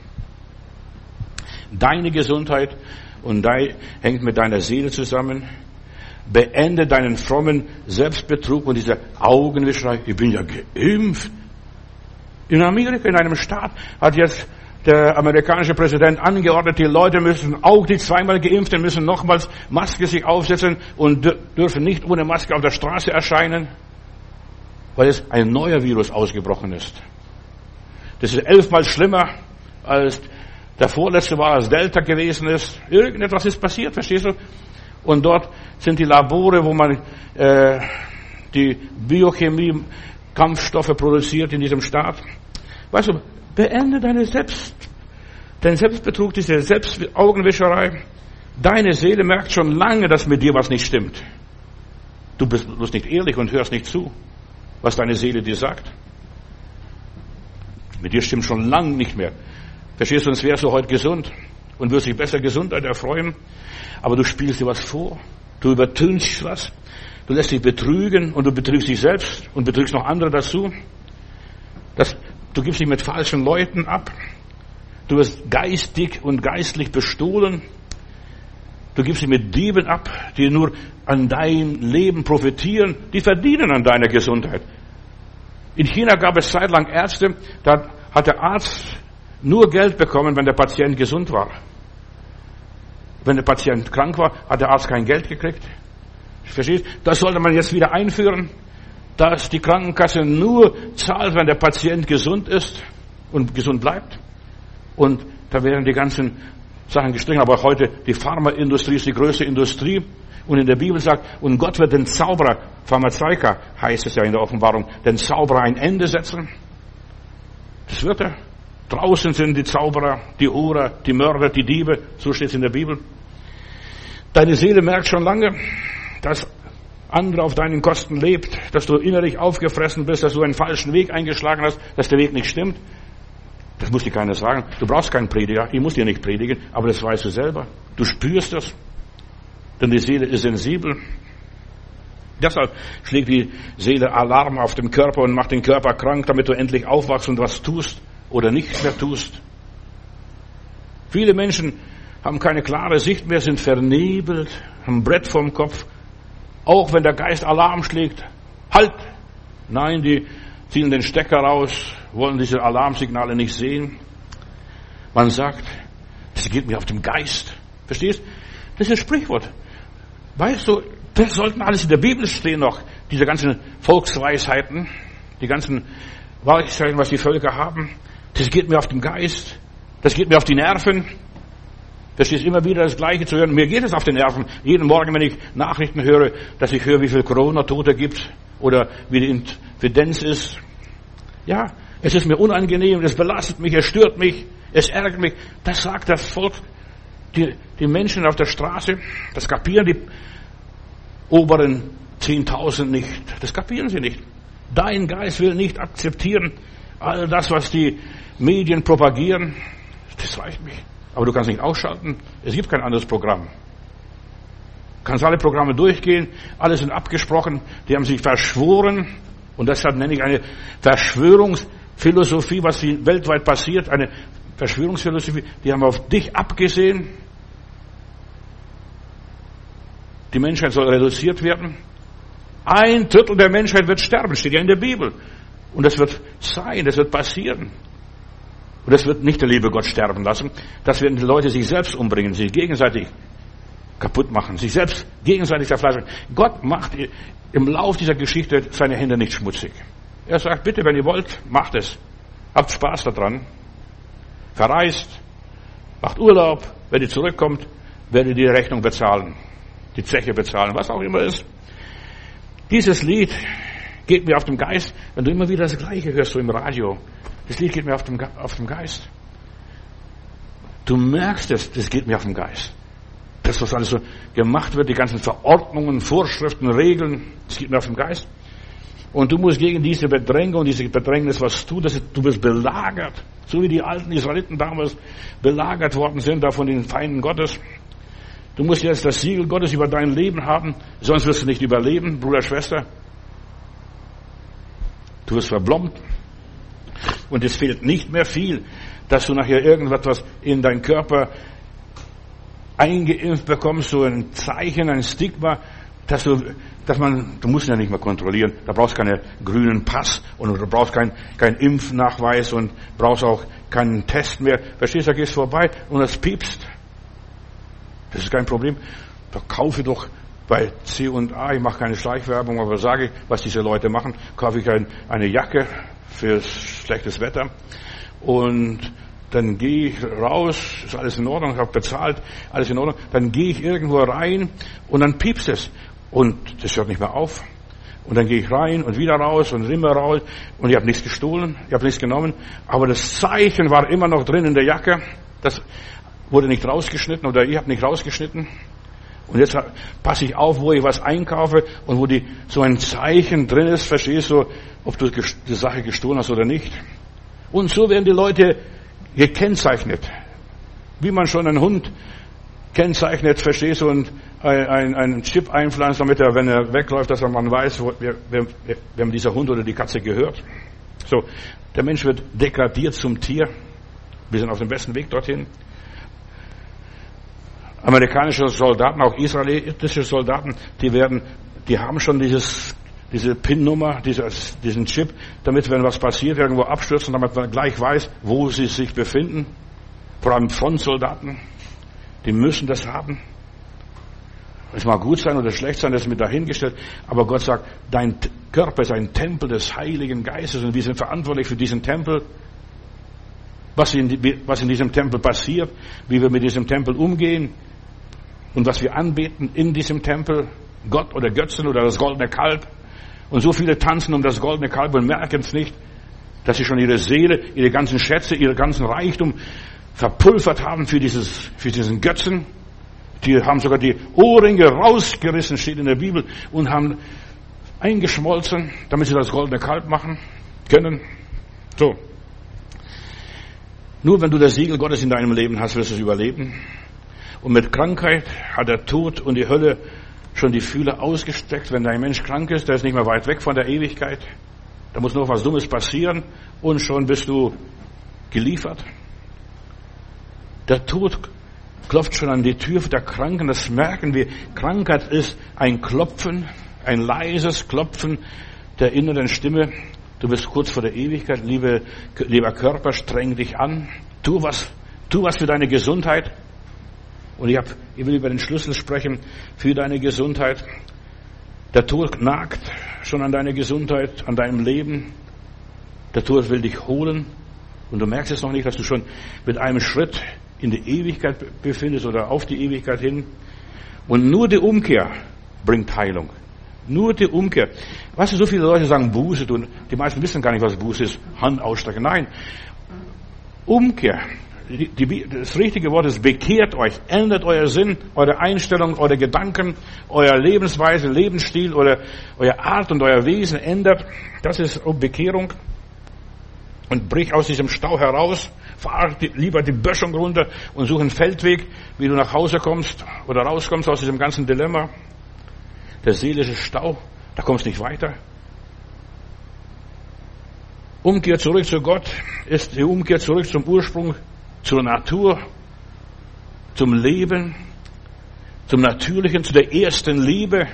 Deine Gesundheit und dein, hängt mit deiner Seele zusammen. Beende deinen frommen Selbstbetrug und diese Augenwischerei. Ich bin ja geimpft. In Amerika, in einem Staat, hat jetzt der amerikanische Präsident angeordnet, die Leute müssen, auch die zweimal Geimpften müssen nochmals Maske sich aufsetzen und dürfen nicht ohne Maske auf der Straße erscheinen, weil es ein neuer Virus ausgebrochen ist. Das ist elfmal schlimmer als der vorletzte war, als Delta gewesen ist. Irgendetwas ist passiert, verstehst du? Und dort sind die Labore, wo man äh, die Biochemie, Kampfstoffe produziert in diesem Staat. Weißt du, beende deine Selbst, dein Selbstbetrug, diese Selbstaugenwischerei. Deine Seele merkt schon lange, dass mit dir was nicht stimmt. Du bist bloß nicht ehrlich und hörst nicht zu, was deine Seele dir sagt. Mit dir stimmt schon lange nicht mehr. Verstehst du, sonst wärst du heute gesund und wirst dich besser Gesundheit erfreuen. Aber du spielst dir was vor. Du übertönst was. Du lässt dich betrügen und du betrügst dich selbst und betrügst noch andere dazu. Das, du gibst dich mit falschen Leuten ab. Du wirst geistig und geistlich bestohlen. Du gibst dich mit Dieben ab, die nur an deinem Leben profitieren. Die verdienen an deiner Gesundheit. In China gab es zeitlang Ärzte, da hat der Arzt nur Geld bekommen, wenn der Patient gesund war. Wenn der Patient krank war, hat der Arzt kein Geld gekriegt. Verstehst? Das sollte man jetzt wieder einführen, dass die Krankenkasse nur zahlt, wenn der Patient gesund ist und gesund bleibt. Und da wären die ganzen Sachen gestrichen, aber auch heute die Pharmaindustrie ist die größte Industrie. Und in der Bibel sagt, und Gott wird den Zauberer, Pharmazeika heißt es ja in der Offenbarung, den Zauberer ein Ende setzen. Das wird er. Draußen sind die Zauberer, die Hurer, die Mörder, die Diebe, so steht es in der Bibel. Deine Seele merkt schon lange, dass andere auf deinen Kosten lebt, dass du innerlich aufgefressen bist, dass du einen falschen Weg eingeschlagen hast, dass der Weg nicht stimmt. Das muss dir keiner sagen. Du brauchst keinen Prediger, ich muss dir nicht predigen, aber das weißt du selber. Du spürst das, denn die Seele ist sensibel. Deshalb schlägt die Seele Alarm auf den Körper und macht den Körper krank, damit du endlich aufwachst und was tust oder nichts mehr tust. Viele Menschen haben keine klare Sicht mehr, sind vernebelt, haben ein Brett vorm Kopf. Auch wenn der Geist Alarm schlägt, halt! Nein, die ziehen den Stecker raus, wollen diese Alarmsignale nicht sehen. Man sagt, das geht mir auf den Geist. Verstehst? Das ist ein Sprichwort. Weißt du, das sollten alles in der Bibel stehen noch. Diese ganzen Volksweisheiten, die ganzen Weisheiten, was die Völker haben. Das geht mir auf den Geist. Das geht mir auf die Nerven. Verstehst, immer wieder das Gleiche zu hören. Mir geht es auf den Nerven. Jeden Morgen, wenn ich Nachrichten höre, dass ich höre, wie viel Corona-Tote gibt oder wie die Inzidenz ist. Ja, es ist mir unangenehm, es belastet mich, es stört mich, es ärgert mich. Das sagt das Volk, die, die Menschen auf der Straße. Das kapieren die oberen zehntausend nicht. Das kapieren sie nicht. Dein Geist will nicht akzeptieren all das, was die Medien propagieren. Das reicht mich. Aber du kannst nicht ausschalten. Es gibt kein anderes Programm. Du kannst alle Programme durchgehen. Alle sind abgesprochen. Die haben sich verschworen. Und deshalb nenne ich eine Verschwörungsphilosophie, was weltweit passiert. Eine Verschwörungsphilosophie. Die haben auf dich abgesehen. Die Menschheit soll reduziert werden. Ein Drittel der Menschheit wird sterben. Steht ja in der Bibel. Und das wird sein. Das wird passieren. Und das wird nicht der liebe Gott sterben lassen. Das werden die Leute sich selbst umbringen, sich gegenseitig kaputt machen, sich selbst gegenseitig zerfleischen. Gott macht im Lauf dieser Geschichte seine Hände nicht schmutzig. Er sagt, bitte, wenn ihr wollt, macht es. Habt Spaß daran. Verreist, macht Urlaub. Wenn ihr zurückkommt, werdet ihr die Rechnung bezahlen. Die Zeche bezahlen, was auch immer ist. Dieses Lied geht mir auf den Geist, wenn du immer wieder das Gleiche hörst, so im Radio. Das Lied geht mir auf den, auf den Geist. Du merkst es, das geht mir auf den Geist. Das, was alles so gemacht wird, die ganzen Verordnungen, Vorschriften, Regeln, das geht mir auf den Geist. Und du musst gegen diese Bedrängung, diese Bedrängnis was tun, dass du bist belagert. So wie die alten Israeliten damals belagert worden sind, da von den Feinden Gottes. Du musst jetzt das Siegel Gottes über dein Leben haben, sonst wirst du nicht überleben, Bruder, Schwester. Du wirst verblombt. Und es fehlt nicht mehr viel, dass du nachher irgendetwas in deinen Körper eingeimpft bekommst, so ein Zeichen, ein Stigma, dass du, dass man, du musst ja nicht mehr kontrollieren, da brauchst du keinen grünen Pass und du brauchst keinen kein Impfnachweis und brauchst auch keinen Test mehr. Verstehst du, da gehst du vorbei und es piepst. Das ist kein Problem. Da kaufe doch bei C und A, ich mache keine Schleichwerbung, aber sage ich, was diese Leute machen, kaufe ich ein, eine Jacke für schlechtes Wetter und dann gehe ich raus, ist alles in Ordnung, ich habe bezahlt, alles in Ordnung, dann gehe ich irgendwo rein und dann piepst es und das hört nicht mehr auf und dann gehe ich rein und wieder raus und immer raus und ich habe nichts gestohlen, ich habe nichts genommen, aber das Zeichen war immer noch drin in der Jacke, das wurde nicht rausgeschnitten oder ich habe nicht rausgeschnitten. Und jetzt passe ich auf, wo ich was einkaufe und wo die, so ein Zeichen drin ist, verstehst du, ob du die Sache gestohlen hast oder nicht. Und so werden die Leute gekennzeichnet. Wie man schon einen Hund kennzeichnet, verstehst du, und einen ein Chip einpflanzt, damit er, wenn er wegläuft, dass man weiß, wo, wer, wer, wem dieser Hund oder die Katze gehört. So, der Mensch wird degradiert zum Tier. Wir sind auf dem besten Weg dorthin. Amerikanische Soldaten, auch israelitische Soldaten, die werden, die haben schon dieses, diese PIN-Nummer, dieses, diesen Chip, damit, wenn was passiert, irgendwo abstürzen, damit man gleich weiß, wo sie sich befinden. Vor allem Frontsoldaten, die müssen das haben. Es mag gut sein oder schlecht sein, das ist mir dahingestellt, aber Gott sagt, dein Körper ist ein Tempel des Heiligen Geistes und wir sind verantwortlich für diesen Tempel. was in, was in diesem Tempel passiert, wie wir mit diesem Tempel umgehen und was wir anbeten in diesem Tempel, Gott oder Götzen oder das goldene Kalb. Und so viele tanzen um das goldene Kalb und merken es nicht, dass sie schon ihre Seele, ihre ganzen Schätze, ihren ganzen Reichtum verpulvert haben für dieses, für diesen Götzen. Die haben sogar die Ohrringe rausgerissen, steht in der Bibel, und haben eingeschmolzen, damit sie das goldene Kalb machen können. So. Nur wenn du das Siegel Gottes in deinem Leben hast, wirst du es überleben. Und mit Krankheit hat der Tod und die Hölle schon die Fühler ausgestreckt. Wenn ein Mensch krank ist, der ist nicht mehr weit weg von der Ewigkeit. Da muss noch was Dummes passieren und schon bist du geliefert. Der Tod klopft schon an die Tür der Kranken. Das merken wir. Krankheit ist ein Klopfen, ein leises Klopfen der inneren Stimme. Du bist kurz vor der Ewigkeit. Liebe, lieber Körper, streng dich an. Tu was, tu was für deine Gesundheit. Und ich, hab, ich will über den Schlüssel sprechen für deine Gesundheit. Der Tod nagt schon an deine Gesundheit, an deinem Leben. Der Tod will dich holen. Und du merkst es noch nicht, dass du schon mit einem Schritt in die Ewigkeit befindest oder auf die Ewigkeit hin. Und nur die Umkehr bringt Heilung. Nur die Umkehr. Weißt du, so viele Leute sagen Buße tun. Die meisten wissen gar nicht, was Buße ist. Hand ausstrecken. Nein. Umkehr. Die, die, das richtige Wort ist, bekehrt euch. Ändert euer Sinn, eure Einstellung, eure Gedanken, euer Lebensweise, Lebensstil, oder euer Art und euer Wesen ändert. Das ist Bekehrung. Und brich aus diesem Stau heraus. Fahr die, lieber die Böschung runter und such einen Feldweg, wie du nach Hause kommst oder rauskommst aus diesem ganzen Dilemma. Der seelische Stau, da kommst du nicht weiter. Umkehr zurück zu Gott ist die Umkehr zurück zum Ursprung, zur Natur, zum Leben, zum Natürlichen, zu der ersten Liebe.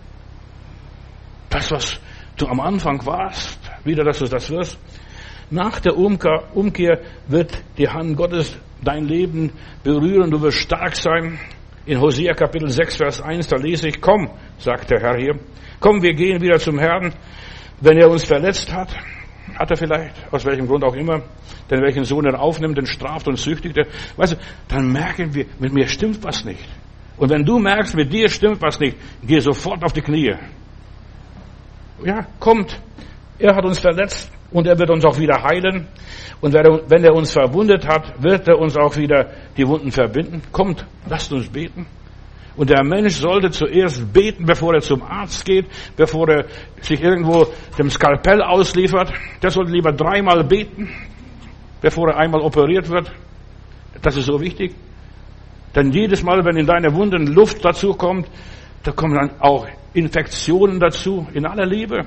Das, was du am Anfang warst, wieder, dass du das wirst. Nach der Umkehr, Umkehr wird die Hand Gottes dein Leben berühren. Du wirst stark sein. In Hosea Kapitel sechs, Vers eins, da lese ich, komm, sagt der Herr hier, komm, wir gehen wieder zum Herrn. Wenn er uns verletzt hat, hat er vielleicht, aus welchem Grund auch immer, denn welchen Sohn er aufnimmt, den straft und züchtigt er. Weißt du, dann merken wir, mit mir stimmt was nicht. Und wenn du merkst, mit dir stimmt was nicht, geh sofort auf die Knie. Ja, kommt. Er hat uns verletzt und er wird uns auch wieder heilen. Und wenn er uns verwundet hat, wird er uns auch wieder die Wunden verbinden. Kommt, lasst uns beten. Und der Mensch sollte zuerst beten, bevor er zum Arzt geht, bevor er sich irgendwo dem Skalpell ausliefert. Der sollte lieber dreimal beten, bevor er einmal operiert wird. Das ist so wichtig. Denn jedes Mal, wenn in deine Wunden Luft dazu kommt, da kommen dann auch Infektionen dazu, in aller Liebe.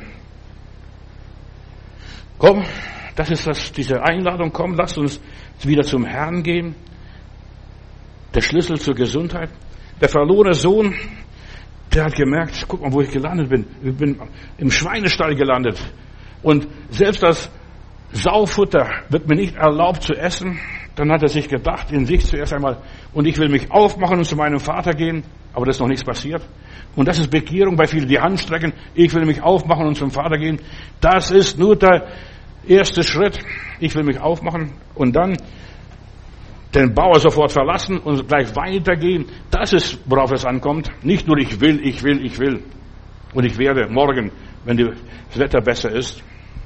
Komm, das ist das, diese Einladung, komm, lasst uns wieder zum Herrn gehen. Der Schlüssel zur Gesundheit. Der verlorene Sohn, der hat gemerkt, guck mal, wo ich gelandet bin. Ich bin im Schweinestall gelandet. Und selbst das Saufutter wird mir nicht erlaubt zu essen. Dann hat er sich gedacht, in sich zuerst einmal, und ich will mich aufmachen und zu meinem Vater gehen. Aber da ist noch nichts passiert. Und das ist Bekehrung, bei vielen die Hand strecken. Ich will mich aufmachen und zum Vater gehen. Das ist nur der erste Schritt. Ich will mich aufmachen und dann den Bauer sofort verlassen und gleich weitergehen. Das ist, worauf es ankommt. Nicht nur ich will, ich will, ich will. Und ich werde morgen, wenn das Wetter besser ist.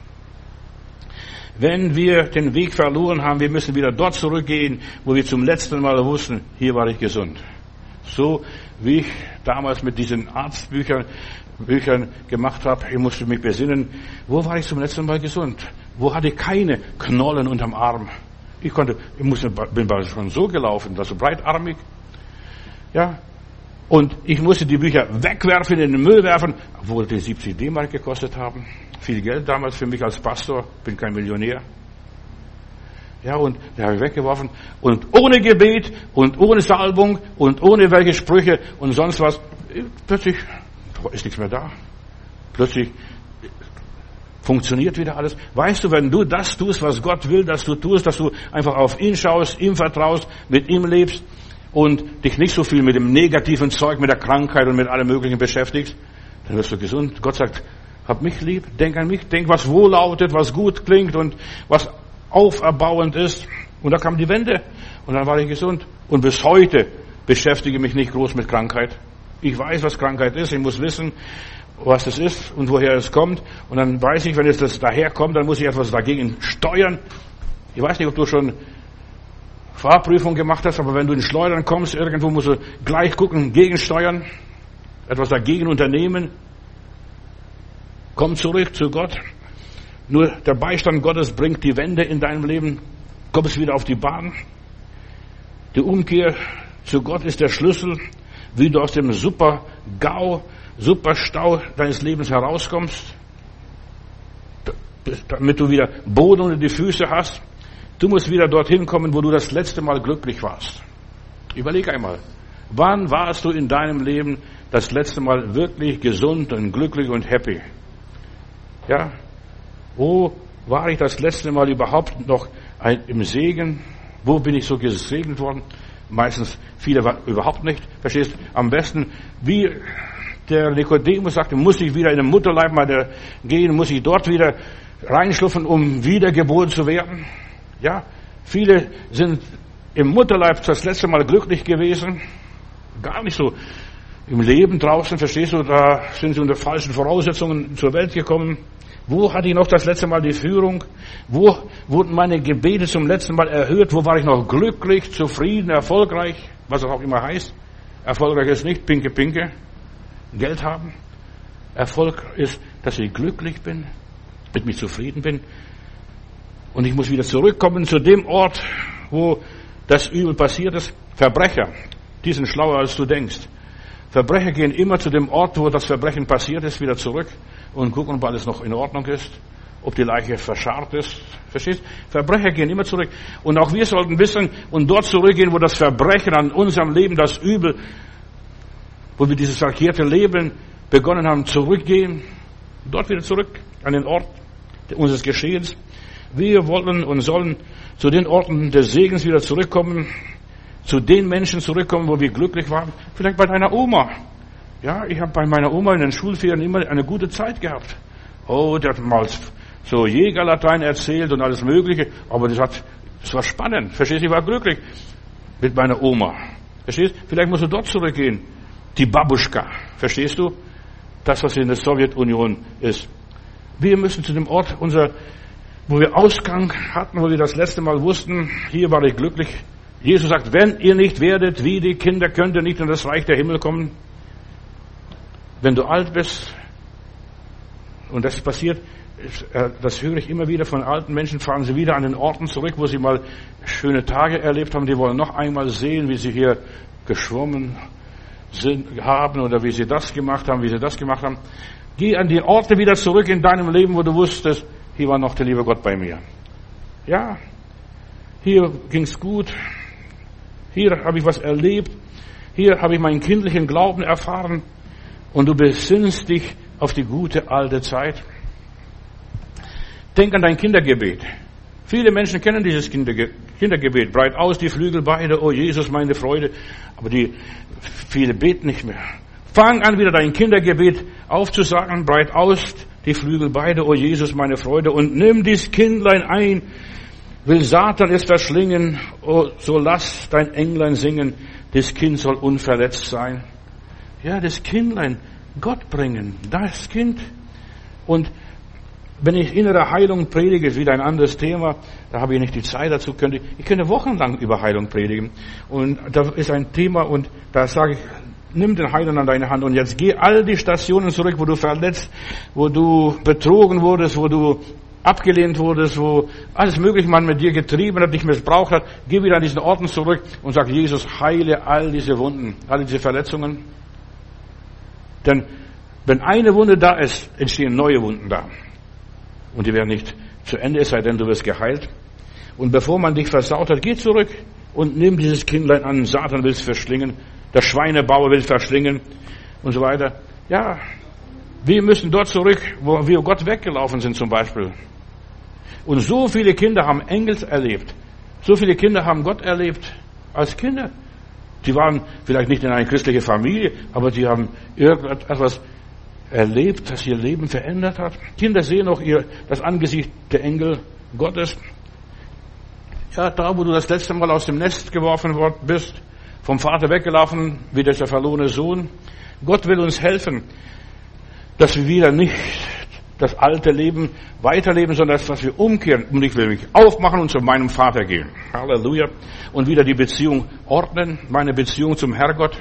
Wenn wir den Weg verloren haben, wir müssen wieder dort zurückgehen, wo wir zum letzten Mal wussten, hier war ich gesund. So wie ich damals mit diesen Arztbüchern Büchern gemacht habe, ich musste mich besinnen, wo war ich zum letzten Mal gesund? Wo hatte ich keine Knollen unterm Arm? Ich konnte, ich musste, bin schon so gelaufen, war so breitarmig. Ja. Und ich musste die Bücher wegwerfen, in den Müll werfen, obwohl die siebzig D-Mark gekostet haben. Viel Geld damals für mich als Pastor, bin kein Millionär. Ja, und die habe ich weggeworfen. Und ohne Gebet und ohne Salbung und ohne welche Sprüche und sonst was, plötzlich ist nichts mehr da. Plötzlich funktioniert wieder alles. Weißt du, wenn du das tust, was Gott will, dass du tust, dass du einfach auf ihn schaust, ihm vertraust, mit ihm lebst und dich nicht so viel mit dem negativen Zeug, mit der Krankheit und mit allem Möglichen beschäftigst, dann wirst du gesund. Gott sagt, hab mich lieb, denk an mich, denk, was wohl lautet, was gut klingt und was auferbauend ist. Und da kam die Wende und dann war ich gesund. Und bis heute beschäftige ich mich nicht groß mit Krankheit. Ich weiß, was Krankheit ist. Ich muss wissen, was das ist und woher es kommt. Und dann weiß ich, wenn es das daherkommt, dann muss ich etwas dagegen steuern. Ich weiß nicht, ob du schon Fahrprüfung gemacht hast, aber wenn du in Schleudern kommst, irgendwo musst du gleich gucken, gegensteuern, etwas dagegen unternehmen. Komm zurück zu Gott. Nur der Beistand Gottes bringt die Wende in deinem Leben. Kommst wieder auf die Bahn. Die Umkehr zu Gott ist der Schlüssel, wie du aus dem Super-GAU, Super-Stau deines Lebens herauskommst, damit du wieder Boden unter die Füße hast. Du musst wieder dorthin kommen, wo du das letzte Mal glücklich warst. Überleg einmal, wann warst du in deinem Leben das letzte Mal wirklich gesund und glücklich und happy? Ja, wo war ich das letzte Mal überhaupt noch im Segen? Wo bin ich so gesegnet worden? Meistens viele überhaupt nicht. Verstehst? Am besten, wie der Nikodemus sagte, muss ich wieder in den Mutterleib mal gehen, muss ich dort wieder reinschlüpfen, um wiedergeboren zu werden? Ja, viele sind im Mutterleib das letzte Mal glücklich gewesen. Gar nicht so im Leben draußen, verstehst du? Da sind sie unter falschen Voraussetzungen zur Welt gekommen. Wo hatte ich noch das letzte Mal die Führung? Wo wurden meine Gebete zum letzten Mal erhört? Wo war ich noch glücklich, zufrieden, erfolgreich? Was das auch immer heißt. Erfolgreich ist nicht Pinke Pinke, Geld haben. Erfolg ist, dass ich glücklich bin, mit mir zufrieden bin. Und ich muss wieder zurückkommen zu dem Ort, wo das Übel passiert ist. Verbrecher, die sind schlauer als du denkst. Verbrecher gehen immer zu dem Ort, wo das Verbrechen passiert ist, wieder zurück und gucken, ob alles noch in Ordnung ist, ob die Leiche verscharrt ist. Verstehst? Verbrecher gehen immer zurück. Und auch wir sollten wissen und dort zurückgehen, wo das Verbrechen an unserem Leben, das Übel, wo wir dieses verkehrte Leben begonnen haben, zurückgehen. Dort wieder zurück an den Ort unseres Geschehens. Wir wollen und sollen zu den Orten des Segens wieder zurückkommen, zu den Menschen zurückkommen, wo wir glücklich waren. Vielleicht bei deiner Oma. Ja, ich habe bei meiner Oma in den Schulferien immer eine gute Zeit gehabt. Oh, der hat mal so Jägerlatein erzählt und alles Mögliche, aber das hat, das war spannend. Verstehst du, ich war glücklich mit meiner Oma. Verstehst du? Vielleicht musst du dort zurückgehen. Die Babuschka. Verstehst du? Das, was in der Sowjetunion ist. Wir müssen zu dem Ort unser, wo wir Ausgang hatten, wo wir das letzte Mal wussten, hier war ich glücklich. Jesus sagt, wenn ihr nicht werdet wie die Kinder, könnt ihr nicht in das Reich der Himmel kommen. Wenn du alt bist, und das passiert, das höre ich immer wieder von alten Menschen, fahren sie wieder an den Orten zurück, wo sie mal schöne Tage erlebt haben. Die wollen noch einmal sehen, wie sie hier geschwommen sind, haben oder wie sie das gemacht haben, wie sie das gemacht haben. Geh an die Orte wieder zurück in deinem Leben, wo du wusstest, hier war noch der liebe Gott bei mir. Ja, hier ging's gut. Hier habe ich was erlebt. Hier habe ich meinen kindlichen Glauben erfahren. Und du besinnst dich auf die gute alte Zeit. Denk an dein Kindergebet. Viele Menschen kennen dieses Kinderge- Kindergebet. Breit aus die Flügel beide, oh Jesus, meine Freude. Aber die, viele beten nicht mehr. Fang an, wieder dein Kindergebet aufzusagen. Breit aus die Flügel beide, oh Jesus, meine Freude. Und nimm dies Kindlein ein. Will Satan es verschlingen, oh, so lass dein Englein singen. Das Kind soll unverletzt sein. Ja, das Kindlein Gott bringen. Das Kind. Und wenn ich innere Heilung predige, ist wieder ein anderes Thema. Da habe ich nicht die Zeit dazu. Könnte, ich könnte wochenlang über Heilung predigen. Und da ist ein Thema und da sage ich, nimm den Heiland an deine Hand und jetzt geh all die Stationen zurück, wo du verletzt, wo du betrogen wurdest, wo du abgelehnt wurdest, wo alles Mögliche man mit dir getrieben hat, dich missbraucht hat. Geh wieder an diesen Orten zurück und sag, Jesus, heile all diese Wunden, all diese Verletzungen. Denn wenn eine Wunde da ist, entstehen neue Wunden da. Und die werden nicht zu Ende, es sei denn, du wirst geheilt. Und bevor man dich versaut hat, geh zurück und nimm dieses Kindlein an. Satan will es verschlingen. Der Schweinebauer will es verschlingen. Und so weiter. Ja, wir müssen dort zurück, wo wir Gott weggelaufen sind zum Beispiel. Und so viele Kinder haben Engel erlebt. So viele Kinder haben Gott erlebt als Kinder. Die waren vielleicht nicht in einer christlichen Familie, aber die haben irgendetwas erlebt, das ihr Leben verändert hat. Kinder sehen auch ihr, das Angesicht der Engel Gottes. Ja, da, wo du das letzte Mal aus dem Nest geworfen worden bist, vom Vater weggelaufen, wie der verlorene Sohn. Gott will uns helfen, dass wir wieder nicht das alte Leben weiterleben, sondern dass wir umkehren. Und ich will mich aufmachen und zu meinem Vater gehen. Halleluja. Und wieder die Beziehung ordnen, meine Beziehung zum Herrgott,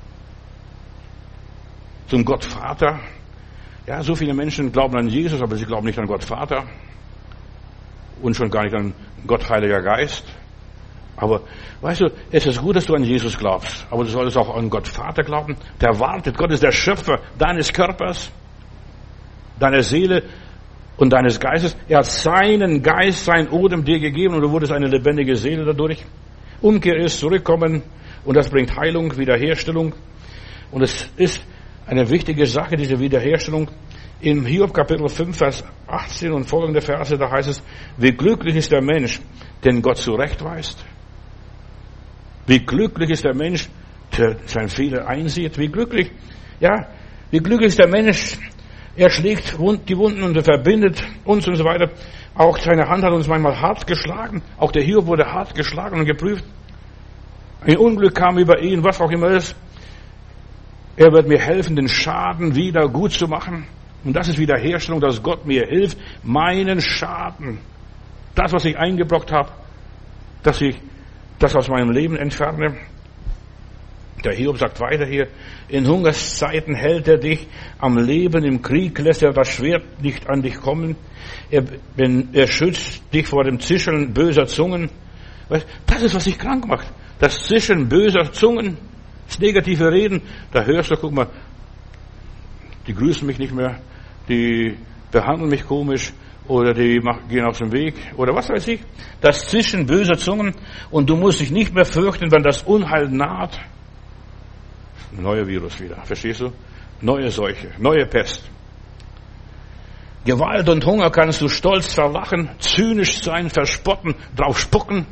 zum Gott Vater. Ja, so viele Menschen glauben an Jesus, aber sie glauben nicht an Gott Vater und schon gar nicht an Gott Heiliger Geist. Aber weißt du, es ist gut, dass du an Jesus glaubst, aber du solltest auch an Gott Vater glauben. Der wartet. Gott ist der Schöpfer deines Körpers, deiner Seele und deines Geistes. Er hat seinen Geist, sein Odem dir gegeben und du wurdest eine lebendige Seele dadurch. Umkehr ist zurückkommen und das bringt Heilung, Wiederherstellung. Und es ist eine wichtige Sache, diese Wiederherstellung. Im Hiob Kapitel fünf, Vers achtzehn und folgende Verse, da heißt es, wie glücklich ist der Mensch, den Gott zurechtweist. Wie glücklich ist der Mensch, der seinen Fehler einsieht. Wie glücklich, ja, wie glücklich ist der Mensch, er schlägt die Wunden und er verbindet uns und so weiter. Auch seine Hand hat uns manchmal hart geschlagen. Auch der Hiob wurde hart geschlagen und geprüft. Ein Unglück kam über ihn, was auch immer ist. Er wird mir helfen, den Schaden wieder gut zu machen. Und das ist Wiederherstellung, dass Gott mir hilft, meinen Schaden, das, was ich eingebrockt habe, dass ich das aus meinem Leben entferne. Der Hiob sagt weiter hier, in Hungerszeiten hält er dich am Leben, im Krieg lässt er das Schwert nicht an dich kommen. Er, wenn, er schützt dich vor dem Zischeln böser Zungen. Das ist, was dich krank macht. Das Zischeln böser Zungen, das negative Reden. Da hörst du, guck mal, die grüßen mich nicht mehr, die behandeln mich komisch oder die gehen aus dem Weg oder was weiß ich. Das Zischen böser Zungen und du musst dich nicht mehr fürchten, wenn das Unheil naht. Neuer Virus wieder, verstehst du? Neue Seuche, neue Pest. Gewalt und Hunger kannst du stolz verlachen, zynisch sein, verspotten, drauf spucken,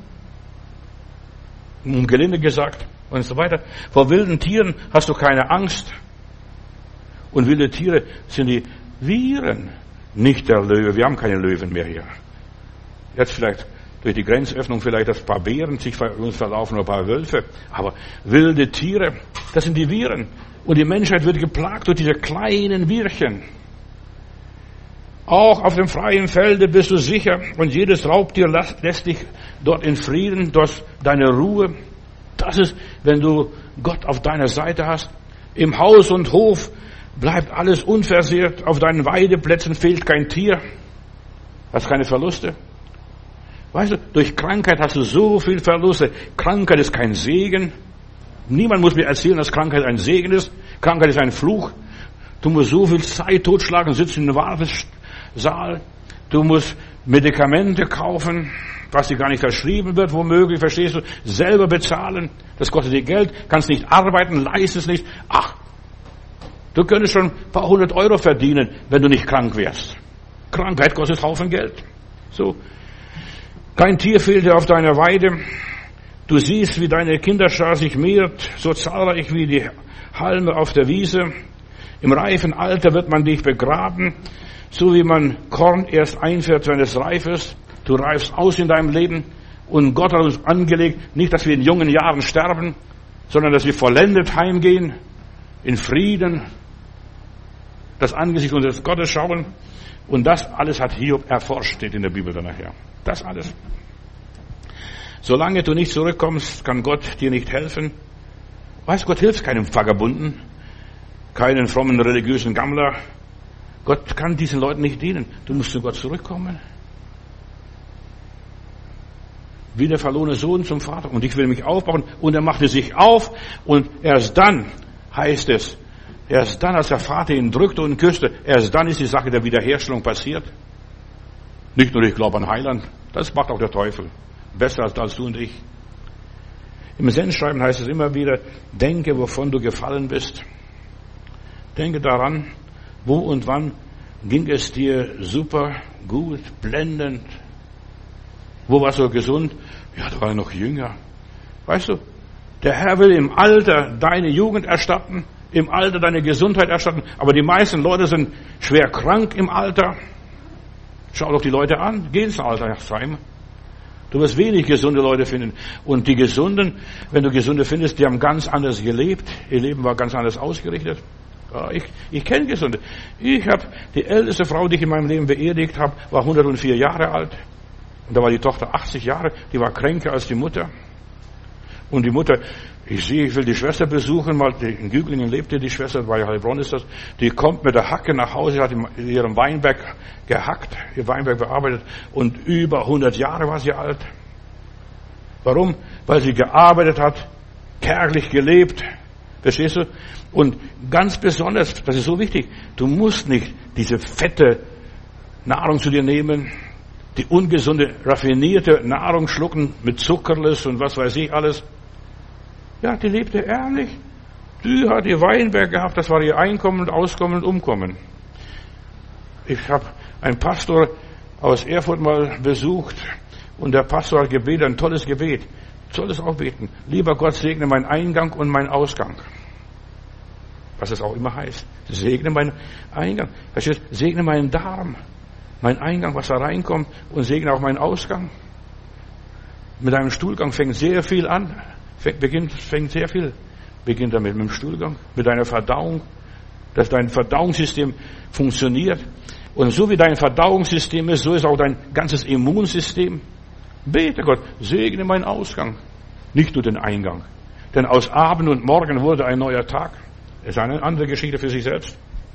um gelinde gesagt und so weiter. Vor wilden Tieren hast du keine Angst. Und wilde Tiere sind die Viren, nicht der Löwe. Wir haben keine Löwen mehr hier. Jetzt vielleicht durch die Grenzöffnung vielleicht ein paar Bären sich bei uns verlaufen oder ein paar Wölfe. Aber wilde Tiere, das sind die Viren. Und die Menschheit wird geplagt durch diese kleinen Virchen. Auch auf dem freien Felde bist du sicher und jedes Raubtier lässt dich dort in Frieden, dort deine Ruhe. Das ist, wenn du Gott auf deiner Seite hast. Im Haus und Hof bleibt alles unversehrt. Auf deinen Weideplätzen fehlt kein Tier. Hast keine Verluste. Weißt du, durch Krankheit hast du so viel Verluste. Krankheit ist kein Segen. Niemand muss mir erzählen, dass Krankheit ein Segen ist. Krankheit ist ein Fluch. Du musst so viel Zeit totschlagen, sitzen in einem Wartesaal. Du musst Medikamente kaufen, was dir gar nicht verschrieben wird, womöglich, verstehst du, selber bezahlen. Das kostet dir Geld, kannst nicht arbeiten, leistest nicht. Ach, du könntest schon ein paar hundert Euro verdienen, wenn du nicht krank wärst. Krankheit kostet Haufen Geld. So. Kein Tier fehlt dir auf deiner Weide. Du siehst, wie deine Kinderschar sich mehrt, so zahlreich wie die Halme auf der Wiese. Im reifen Alter wird man dich begraben, so wie man Korn erst einfährt, wenn es reif ist. Du reifst aus in deinem Leben und Gott hat uns angelegt, nicht, dass wir in jungen Jahren sterben, sondern dass wir vollendet heimgehen, in Frieden, das Angesicht unseres Gottes schauen. Und das alles hat Hiob erforscht, steht in der Bibel dann nachher. Das alles. Solange du nicht zurückkommst, kann Gott dir nicht helfen. Weißt, Gott hilft keinem Vagabunden, keinen frommen religiösen Gammler. Gott kann diesen Leuten nicht dienen. Du musst zu Gott zurückkommen. Wie der verlorene Sohn zum Vater. Und ich will mich aufbauen. Und er machte sich auf. Und erst dann heißt es, erst dann, als der Vater ihn drückte und küsste, erst dann ist die Sache der Wiederherstellung passiert. Nicht nur ich glaube an Heiland, das macht auch der Teufel. Besser als, als du und ich. Im Sendschreiben heißt es immer wieder, denke, wovon du gefallen bist. Denke daran, wo und wann ging es dir super, gut, blendend. Wo warst du gesund? Ja, da war er noch jünger. Weißt du, der Herr will im Alter deine Jugend erstatten, im Alter deine Gesundheit erstatten. Aber die meisten Leute sind schwer krank im Alter. Schau doch die Leute an, geh ins Altersheim. Du wirst wenig gesunde Leute finden. Und die Gesunden, wenn du Gesunde findest, die haben ganz anders gelebt. Ihr Leben war ganz anders ausgerichtet. Ja, ich ich kenne Gesunde. Ich habe die älteste Frau, die ich in meinem Leben beerdigt habe, war hundertvier Jahre alt. Und da war die Tochter achtzig Jahre. Die war kränker als die Mutter. Und die Mutter, ich sehe, ich will die Schwester besuchen, mal in Güglingen lebte die Schwester, bei Heilbronn ist das, die kommt mit der Hacke nach Hause, hat in ihrem Weinberg gehackt, ihr Weinberg bearbeitet und über hundert Jahre war sie alt. Warum? Weil sie gearbeitet hat, kärglich gelebt, verstehst du? Und ganz besonders, das ist so wichtig, du musst nicht diese fette Nahrung zu dir nehmen, die ungesunde, raffinierte Nahrung schlucken mit Zuckerless und was weiß ich alles. Ja, die lebte ärmlich. Die hat ihr Weinberg gehabt, das war ihr Einkommen und Auskommen und Umkommen. Ich habe einen Pastor aus Erfurt mal besucht und der Pastor hat gebetet, ein tolles Gebet. Soll es auch beten. Lieber Gott, segne meinen Eingang und meinen Ausgang. Was es auch immer heißt. Segne meinen Eingang. Verstehst du? Segne meinen Darm, meinen Eingang, was da reinkommt und segne auch meinen Ausgang. Mit einem Stuhlgang fängt sehr viel an. Beginnt, fängt sehr viel, beginnt damit mit dem Stuhlgang, mit deiner Verdauung, dass dein Verdauungssystem funktioniert. Und so wie dein Verdauungssystem ist, so ist auch dein ganzes Immunsystem. Bete Gott, segne meinen Ausgang, nicht nur den Eingang. Denn aus Abend und Morgen wurde ein neuer Tag. Das ist eine andere Geschichte für sich selbst.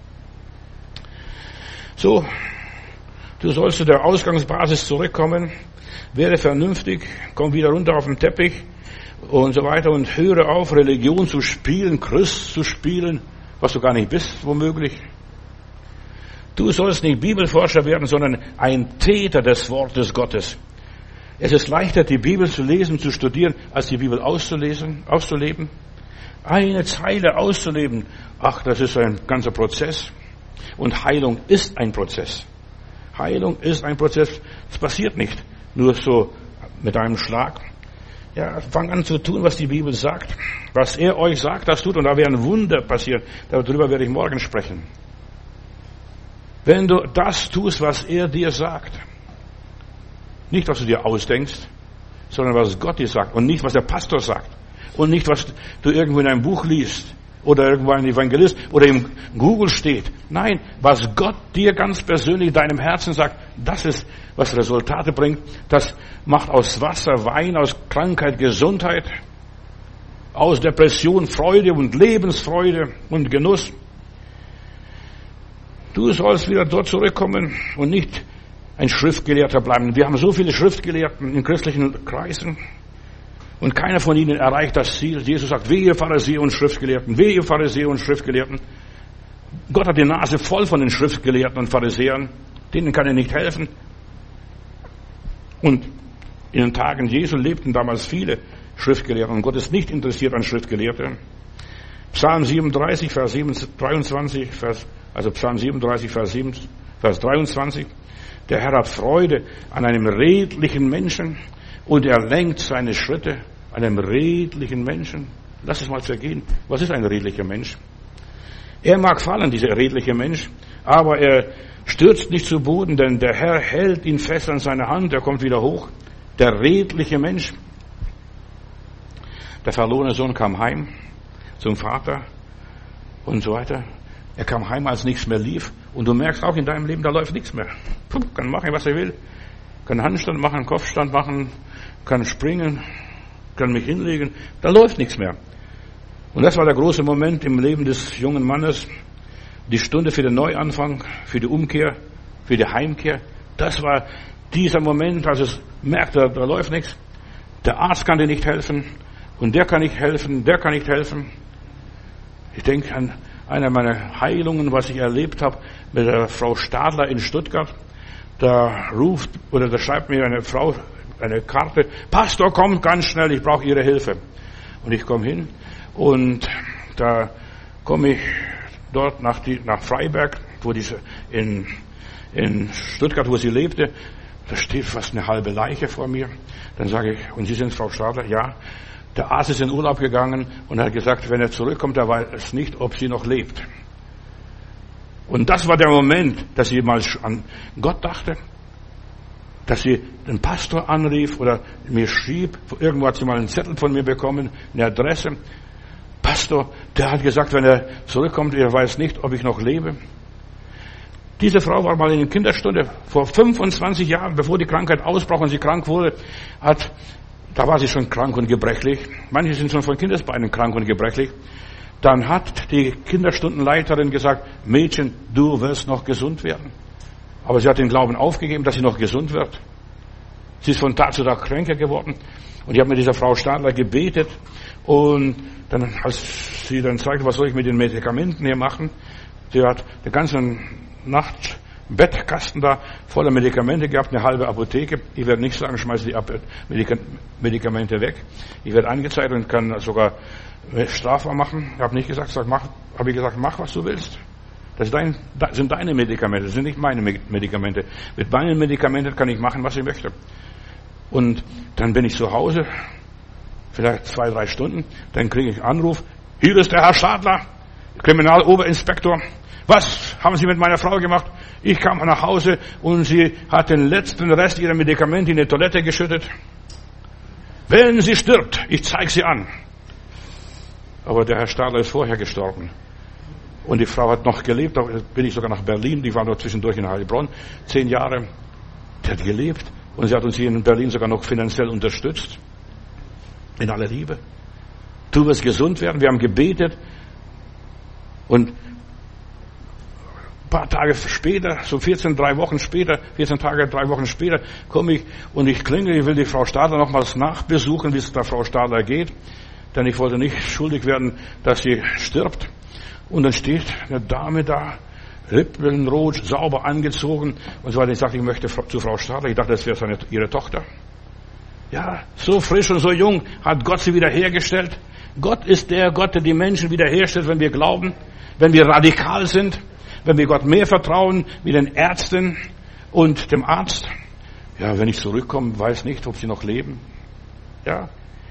So, du sollst zu der Ausgangsbasis zurückkommen, werde vernünftig, komm wieder runter auf den Teppich, und so weiter und höre auf, Religion zu spielen, Christ zu spielen, was du gar nicht bist, womöglich. Du sollst nicht Bibelforscher werden, sondern ein Täter des Wortes Gottes. Es ist leichter, die Bibel zu lesen, zu studieren, als die Bibel auszulesen, auszuleben. Eine Zeile auszuleben, ach, das ist ein ganzer Prozess. Und Heilung ist ein Prozess. Heilung ist ein Prozess. Es passiert nicht nur so mit einem Schlag. Ja, fang an zu tun, was die Bibel sagt. Was er euch sagt, das tut. Und da werden Wunder passieren. Darüber werde ich morgen sprechen. Wenn du das tust, was er dir sagt. Nicht, was du dir ausdenkst, sondern was Gott dir sagt. Und nicht, was der Pastor sagt. Und nicht, was du irgendwo in einem Buch liest. Oder irgendwo ein Evangelist. Oder im Google steht. Nein, was Gott dir ganz persönlich in deinem Herzen sagt, das ist, was Resultate bringt. Das macht aus Wasser Wein, aus Krankheit Gesundheit, aus Depression Freude und Lebensfreude und Genuss. Du sollst wieder dort zurückkommen und nicht ein Schriftgelehrter bleiben. Wir haben so viele Schriftgelehrten in christlichen Kreisen und keiner von ihnen erreicht das Ziel. Jesus sagt, wehe Pharisäer und Schriftgelehrten, wehe Pharisäer und Schriftgelehrten. Gott hat die Nase voll von den Schriftgelehrten und Pharisäern. Denen kann er nicht helfen. Und in den Tagen Jesu lebten damals viele Schriftgelehrte. Und Gott ist nicht interessiert an Schriftgelehrten. Psalm siebenunddreißig, Vers dreiundzwanzig, Vers, also Psalm siebenunddreißig, Vers, sieben, Vers dreiundzwanzig. Der Herr hat Freude an einem redlichen Menschen und er lenkt seine Schritte an einem redlichen Menschen. Lass es mal zergehen. Was ist ein redlicher Mensch? Er mag fallen, dieser redliche Mensch, aber er stürzt nicht zu Boden, denn der Herr hält ihn fest an seine Hand, er kommt wieder hoch. Der redliche Mensch. Der verlorene Sohn kam heim zum Vater und so weiter. Er kam heim, als nichts mehr lief. Und du merkst auch in deinem Leben, da läuft nichts mehr. Puh, kann machen, was er will. Kann Handstand machen, Kopfstand machen, kann springen, kann mich hinlegen. Da läuft nichts mehr. Und das war der große Moment im Leben des jungen Mannes. Die Stunde für den Neuanfang, für die Umkehr, für die Heimkehr. Das war dieser Moment, als es merkt, da, da läuft nichts. Der Arzt kann dir nicht helfen. Und der kann nicht helfen, der kann nicht helfen. Ich denke an eine meiner Heilungen, was ich erlebt habe mit der Frau Stadler in Stuttgart. Da ruft oder da schreibt mir eine Frau eine Karte, Pastor, kommt ganz schnell, ich brauche Ihre Hilfe. Und ich komme hin und da komme ich dort nach, die, nach Freiberg, wo diese in, in Stuttgart, wo sie lebte. Da steht fast eine halbe Leiche vor mir. Dann sage ich, und Sie sind Frau Stadler? Ja. Der Arzt ist in Urlaub gegangen und hat gesagt, wenn er zurückkommt, er weiß nicht, ob sie noch lebt. Und das war der Moment, dass ich mal an Gott dachte. dass sie den Pastor anrief oder mir schrieb, irgendwo hat sie mal einen Zettel von mir bekommen, eine Adresse. Pastor, der hat gesagt, wenn er zurückkommt, er weiß nicht, ob ich noch lebe. Diese Frau war mal in der Kinderstunde vor fünfundzwanzig Jahren, bevor die Krankheit ausbrach und sie krank wurde, hat, da war sie schon krank und gebrechlich. Manche sind schon von Kindesbeinen krank und gebrechlich. Dann hat die Kinderstundenleiterin gesagt, Mädchen, du wirst noch gesund werden. Aber sie hat den Glauben aufgegeben, dass sie noch gesund wird. Sie ist von Tag zu Tag kränker geworden. Und ich habe mit dieser Frau Stadler gebetet. Und dann, als sie dann zeigte, was soll ich mit den Medikamenten hier machen, sie hat die ganze Nacht Bettkasten da voller Medikamente gehabt, eine halbe Apotheke. Ich werde nicht sagen, schmeiße die Medikamente weg. Ich werde angezeigt und kann sogar strafbar machen. Ich habe nicht gesagt, sag, mach, habe ich gesagt, mach, was du willst. Das sind deine Medikamente, das sind nicht meine Medikamente. Mit meinen Medikamenten kann ich machen, was ich möchte. Und dann bin ich zu Hause, vielleicht zwei, drei Stunden, dann kriege ich einen Anruf, hier ist der Herr Stadler, Kriminaloberinspektor. Was haben Sie mit meiner Frau gemacht? Ich kam nach Hause und sie hat den letzten Rest ihrer Medikamente in die Toilette geschüttet. Wenn sie stirbt, ich zeige sie an. Aber der Herr Stadler ist vorher gestorben. Und die Frau hat noch gelebt, da bin ich sogar nach Berlin, die war noch zwischendurch in Heilbronn, zehn Jahre. Die hat gelebt und sie hat uns hier in Berlin sogar noch finanziell unterstützt. In aller Liebe. Du wirst gesund werden, wir haben gebetet. Und ein paar Tage später, so vierzehn, drei Wochen später, vierzehn Tage, drei Wochen später, komme ich und ich klingel, ich will die Frau Stadler nochmals nachbesuchen, wie es der Frau Stadler geht. Denn ich wollte nicht schuldig werden, dass sie stirbt. Und dann steht eine Dame da, lippenrot, sauber angezogen und so weiter. Ich sagte, ich möchte zu Frau Stadler. Ich dachte, das wäre seine, ihre Tochter. Ja, so frisch und so jung hat Gott sie wiederhergestellt. Gott ist der Gott, der die Menschen wiederherstellt, wenn wir glauben, wenn wir radikal sind, wenn wir Gott mehr vertrauen wie den Ärzten und dem Arzt. Ja, wenn ich zurückkomme, weiß nicht, ob sie noch leben. Ja.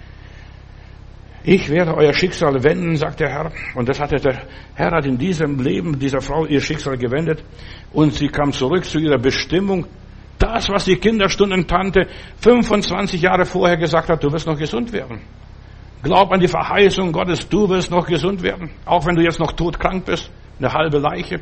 Ich werde euer Schicksal wenden, sagt der Herr. Und das hat der Herr hat in diesem Leben dieser Frau ihr Schicksal gewendet. Und sie kam zurück zu ihrer Bestimmung. Das, was die Kinderstundentante fünfundzwanzig Jahre vorher gesagt hat, du wirst noch gesund werden. Glaub an die Verheißung Gottes, du wirst noch gesund werden. Auch wenn du jetzt noch todkrank bist, eine halbe Leiche.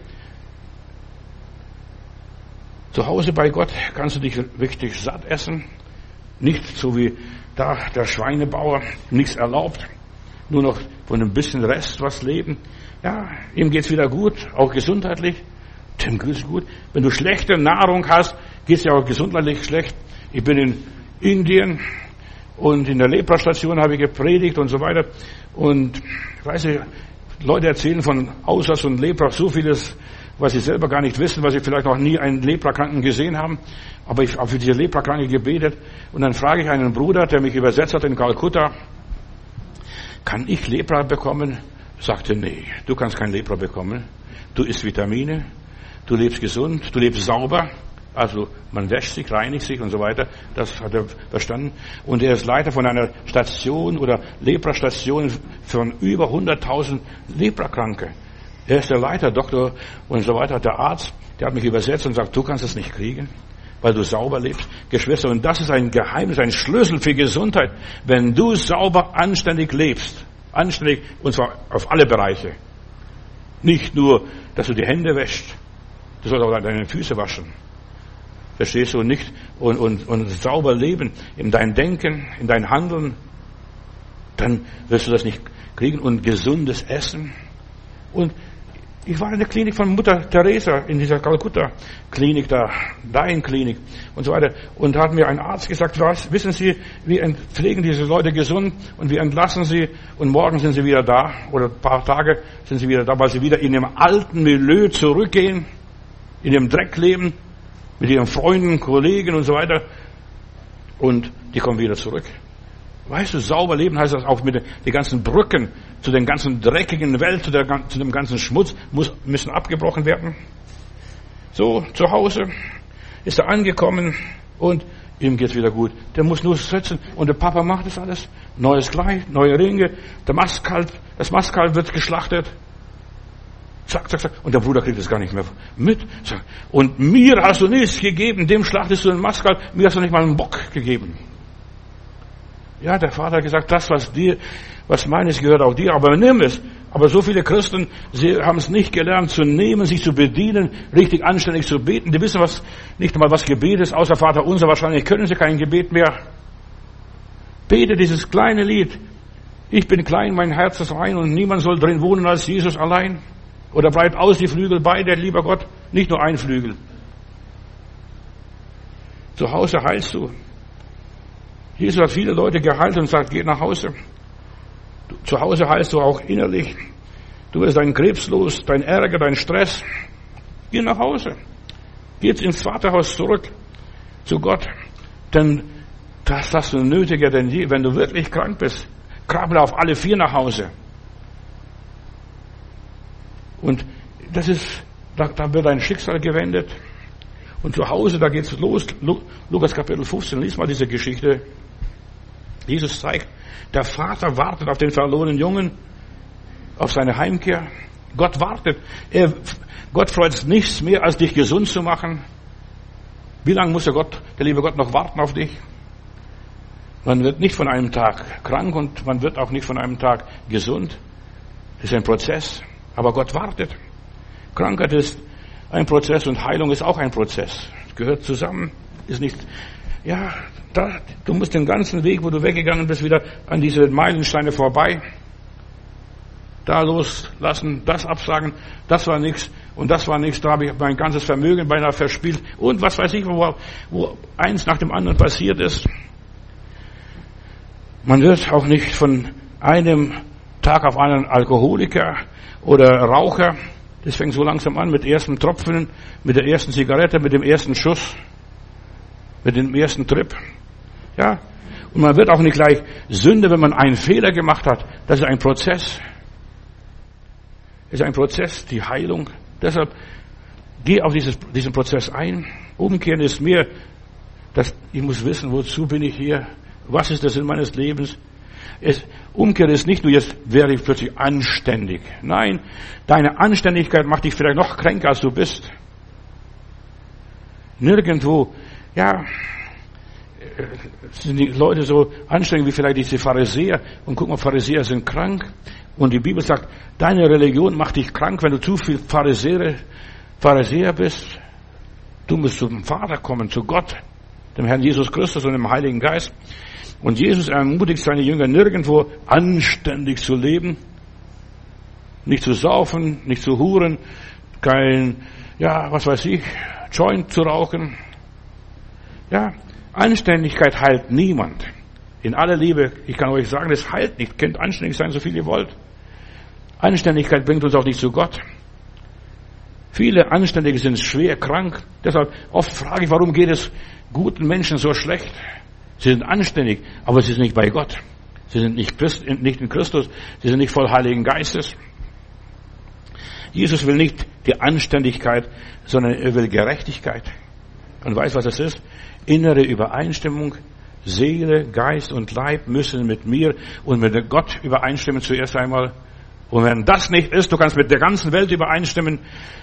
Zu Hause bei Gott kannst du dich richtig satt essen. Nicht so wie da der Schweinebauer, nichts erlaubt, nur noch von ein bisschen Rest was leben. Ja, ihm geht's wieder gut, auch gesundheitlich. Dem geht's gut. Wenn du schlechte Nahrung hast, geht's dir auch gesundheitlich schlecht. Ich bin in Indien und in der Leprastation habe ich gepredigt und so weiter. Und ich weiß nicht, Leute erzählen von Aussatz und Lepra so vieles, was sie selber gar nicht wissen, weil sie vielleicht noch nie einen Leprakranken gesehen haben. Aber ich habe für diese Leprakranke gebetet. Und dann frage ich einen Bruder, der mich übersetzt hat in Kalkutta, kann ich Lepra bekommen? Sagte, nee, du kannst kein Lepra bekommen. Du isst Vitamine, du lebst gesund, du lebst sauber. Also man wäscht sich, reinigt sich und so weiter. Das hat er verstanden. Und er ist Leiter von einer Station oder Leprastation von über hunderttausend Leprakranke. Er ist der Leiter, Doktor und so weiter. Der Arzt, der hat mich übersetzt und sagt, du kannst es nicht kriegen, weil du sauber lebst. Geschwister, und das ist ein Geheimnis, ein Schlüssel für Gesundheit. Wenn du sauber, anständig lebst, anständig, und zwar auf alle Bereiche. Nicht nur, dass du die Hände wäschst, du sollst auch deine Füße waschen. Verstehst du? Nicht und, und, und sauber leben in dein Denken, in dein Handeln, dann wirst du das nicht kriegen. Und gesundes Essen. Und ich war in der Klinik von Mutter Teresa, in dieser Kalkutta-Klinik da, Laienklinik und so weiter. Und da hat mir ein Arzt gesagt, was, wissen Sie, wir pflegen diese Leute gesund und wir entlassen sie und morgen sind sie wieder da oder ein paar Tage sind sie wieder da, weil sie wieder in dem alten Milieu zurückgehen, in dem Dreck leben, mit ihren Freunden, Kollegen und so weiter. Und die kommen wieder zurück. Weißt du, sauber leben heißt das auch mit den die ganzen Brücken zu den ganzen dreckigen Welt, zu, der, zu dem ganzen Schmutz, muss, müssen abgebrochen werden. So, zu Hause ist er angekommen und ihm geht's wieder gut. Der muss nur sitzen und der Papa macht das alles. Neues Kleid, neue Ringe, der Mastkalb, das Mastkalb wird geschlachtet. Zack, zack, zack. Und der Bruder kriegt das gar nicht mehr mit. Und mir hast du nichts gegeben, dem schlachtest du den Mastkalb, mir hast du nicht mal einen Bock gegeben. Ja, der Vater hat gesagt, das, was dir, was meines gehört auch dir, aber nimm es. Aber so viele Christen, sie haben es nicht gelernt zu nehmen, sich zu bedienen, richtig anständig zu beten. Die wissen was, nicht einmal was Gebet ist, außer Vater unser. Wahrscheinlich können sie kein Gebet mehr. Bete dieses kleine Lied. Ich bin klein, mein Herz ist rein und niemand soll drin wohnen als Jesus allein. Oder bleibt aus die Flügel bei dir, lieber Gott. Nicht nur ein Flügel. Zu Hause heilst du. Jesus hat viele Leute geheilt und sagt, geh nach Hause. Zu Hause heilst du auch innerlich. Du wirst deinen Krebs los, dein Ärger, dein Stress. Geh nach Hause. Geh jetzt ins Vaterhaus zurück zu Gott. Denn das hast du nötiger denn je. Wenn du wirklich krank bist, krabbel auf alle vier nach Hause. Und das ist, da, da wird dein Schicksal gewendet. Und zu Hause, da geht's los. Lukas Kapitel fünfzehn, lies mal diese Geschichte. Jesus zeigt, der Vater wartet auf den verlorenen Jungen, auf seine Heimkehr. Gott wartet. Er, Gott freut sich nichts mehr, als dich gesund zu machen. Wie lange muss der Gott, der liebe Gott, noch warten auf dich? Man wird nicht von einem Tag krank und man wird auch nicht von einem Tag gesund. Das ist ein Prozess. Aber Gott wartet. Krankheit ist ein Prozess und Heilung ist auch ein Prozess. Das gehört zusammen. Ist nicht, ja, da, du musst den ganzen Weg, wo du weggegangen bist, wieder an diese Meilensteine vorbei. Da loslassen, das absagen, das war nichts und das war nichts, da habe ich mein ganzes Vermögen beinahe verspielt und was weiß ich, wo, wo eins nach dem anderen passiert ist. Man wird auch nicht von einem Tag auf einen Alkoholiker oder Raucher. Das fängt so langsam an mit ersten Tropfen, mit der ersten Zigarette, mit dem ersten Schuss, mit dem ersten Trip. Ja. Und man wird auch nicht gleich Sünde, wenn man einen Fehler gemacht hat. Das ist ein Prozess. Das ist ein Prozess, die Heilung. Deshalb geh auf dieses, diesen Prozess ein. Umkehren ist mir, dass ich muss wissen, wozu bin ich hier? Was ist der Sinn meines Lebens? Es, Umkehr ist nicht nur, jetzt werde ich plötzlich anständig. Nein, deine Anständigkeit macht dich vielleicht noch kränker, als du bist. Nirgendwo, ja, sind die Leute so anstrengend wie vielleicht diese Pharisäer. Und guck mal, Pharisäer sind krank. Und die Bibel sagt, deine Religion macht dich krank, wenn du zu viel Pharisäer, Pharisäer bist. Du musst zum Vater kommen, zu Gott, dem Herrn Jesus Christus und dem Heiligen Geist. Und Jesus ermutigt seine Jünger nirgendwo anständig zu leben, nicht zu saufen, nicht zu huren, kein, ja, was weiß ich, Joint zu rauchen. Ja, Anständigkeit heilt niemand. In aller Liebe, ich kann euch sagen, das heilt nicht. Könnt anständig sein, so viel ihr wollt. Anständigkeit bringt uns auch nicht zu Gott. Viele Anständige sind schwer krank. Deshalb oft frage ich, warum geht es guten Menschen so schlecht? Sie sind anständig, aber sie sind nicht bei Gott. Sie sind nicht, Christ, nicht in Christus. Sie sind nicht voll Heiligen Geistes. Jesus will nicht die Anständigkeit, sondern er will Gerechtigkeit. Und weiß, was es ist? Innere Übereinstimmung. Seele, Geist und Leib müssen mit mir und mit Gott übereinstimmen zuerst einmal. Und wenn das nicht ist, du kannst mit der ganzen Welt übereinstimmen.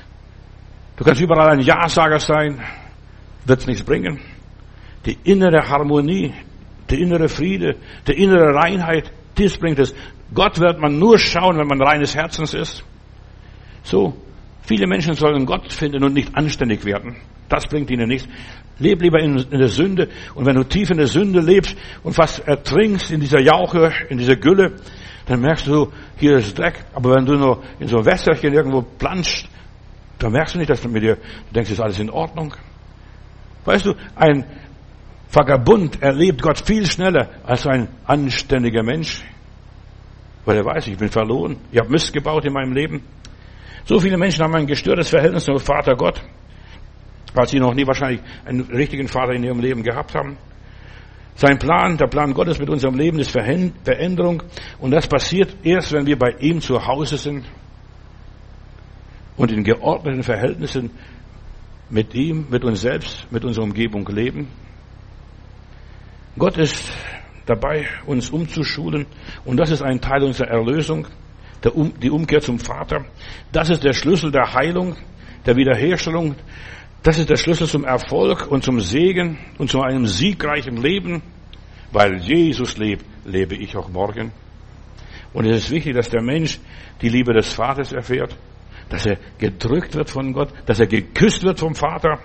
Du kannst überall ein Ja-Sager sein. Wird es nichts bringen. Die innere Harmonie, die innere Friede, die innere Reinheit, das bringt es. Gott wird man nur schauen, wenn man reines Herzens ist. So, viele Menschen sollen Gott finden und nicht anständig werden. Das bringt ihnen nichts. Leb lieber in, in der Sünde. Und wenn du tief in der Sünde lebst und fast ertrinkst in dieser Jauche, in dieser Gülle, dann merkst du, hier ist Dreck. Aber wenn du nur in so ein Wässerchen irgendwo planschst, dann merkst du nicht, dass du mit dir, du denkst, ist alles in Ordnung. Weißt du, ein Vagabund erlebt Gott viel schneller als ein anständiger Mensch. Weil er weiß, ich bin verloren. Ich habe Mist gebaut in meinem Leben. So viele Menschen haben ein gestörtes Verhältnis zum Vater Gott, weil sie noch nie wahrscheinlich einen richtigen Vater in ihrem Leben gehabt haben. Sein Plan, der Plan Gottes mit unserem Leben ist Veränderung. Und das passiert erst, wenn wir bei ihm zu Hause sind und in geordneten Verhältnissen mit ihm, mit uns selbst, mit unserer Umgebung leben. Gott ist dabei, uns umzuschulen. Und das ist ein Teil unserer Erlösung. der um, die Umkehr zum Vater. Das ist der Schlüssel der Heilung, der Wiederherstellung. Das ist der Schlüssel zum Erfolg und zum Segen und zu einem siegreichen Leben. Weil Jesus lebt, lebe ich auch morgen. Und es ist wichtig, dass der Mensch die Liebe des Vaters erfährt, dass er gedrückt wird von Gott, dass er geküsst wird vom Vater.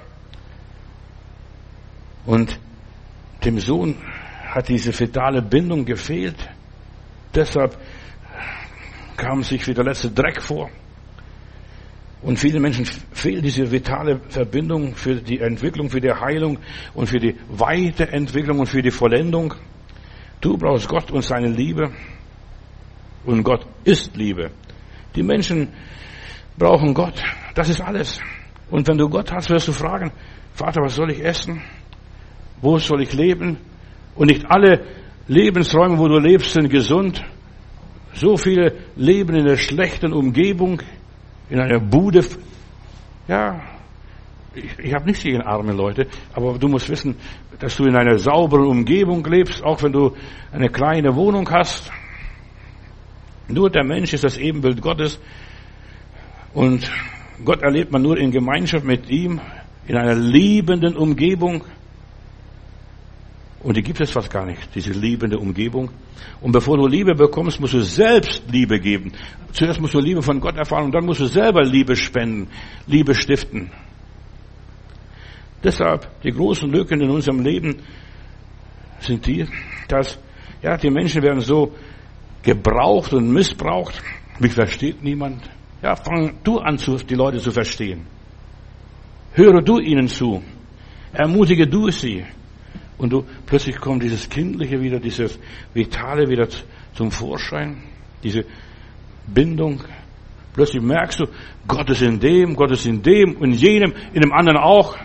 Und dem Sohn hat diese fetale Bindung gefehlt. Deshalb kam sich wie der letzte Dreck vor. Und vielen Menschen fehlt diese vitale Verbindung für die Entwicklung, für die Heilung und für die Weiterentwicklung und für die Vollendung. Du brauchst Gott und seine Liebe. Und Gott ist Liebe. Die Menschen brauchen Gott. Das ist alles. Und wenn du Gott hast, wirst du fragen, Vater, was soll ich essen? Wo soll ich leben? Und nicht alle Lebensräume, wo du lebst, sind gesund. So viele leben in einer schlechten Umgebung, in einer Bude. Ja, ich, ich habe nichts gegen arme Leute, aber du musst wissen, dass du in einer sauberen Umgebung lebst, auch wenn du eine kleine Wohnung hast. Nur der Mensch ist das Ebenbild Gottes und Gott erlebt man nur in Gemeinschaft mit ihm, in einer liebenden Umgebung. Und die gibt es fast gar nicht, diese liebende Umgebung. Und bevor du Liebe bekommst, musst du selbst Liebe geben. Zuerst musst du Liebe von Gott erfahren und dann musst du selber Liebe spenden, Liebe stiften. Deshalb, die großen Lücken in unserem Leben sind die, dass, ja, die Menschen werden so gebraucht und missbraucht. Mich versteht niemand. Ja, fang du an, die Leute zu verstehen. Höre du ihnen zu. Ermutige du sie. Und du, plötzlich kommt dieses Kindliche wieder, dieses Vitale wieder zum Vorschein. Diese Bindung. Plötzlich merkst du, Gott ist in dem, Gott ist in dem, in jenem, in dem anderen auch.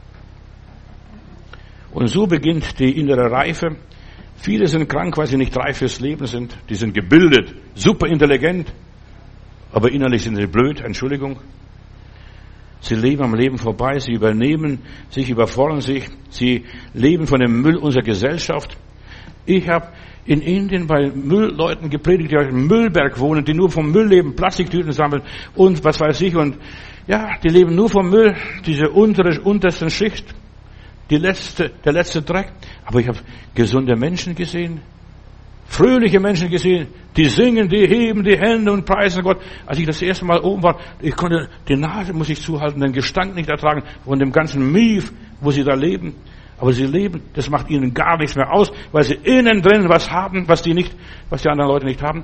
Und so beginnt die innere Reife. Viele sind krank, weil sie nicht reif fürs Leben sind. Die sind gebildet, super intelligent, aber innerlich sind sie blöd, Entschuldigung. Sie leben am Leben vorbei, sie übernehmen sich, überfordern sich, sie leben von dem Müll unserer Gesellschaft. Ich habe in Indien bei Müllleuten gepredigt, die auf dem Müllberg wohnen, die nur vom Müll leben, Plastiktüten sammeln und was weiß ich. Und ja, die leben nur vom Müll, diese untere, untersten Schicht. Die letzte, der letzte Dreck. Aber ich habe gesunde Menschen gesehen, fröhliche Menschen gesehen, die singen, die heben die Hände und preisen Gott. Als ich das erste Mal oben war, ich konnte die Nase, muss ich zuhalten, den Gestank nicht ertragen von dem ganzen Mief, wo sie da leben. Aber sie leben, das macht ihnen gar nichts mehr aus, weil sie innen drin was haben, was die nicht, was die anderen Leute nicht haben.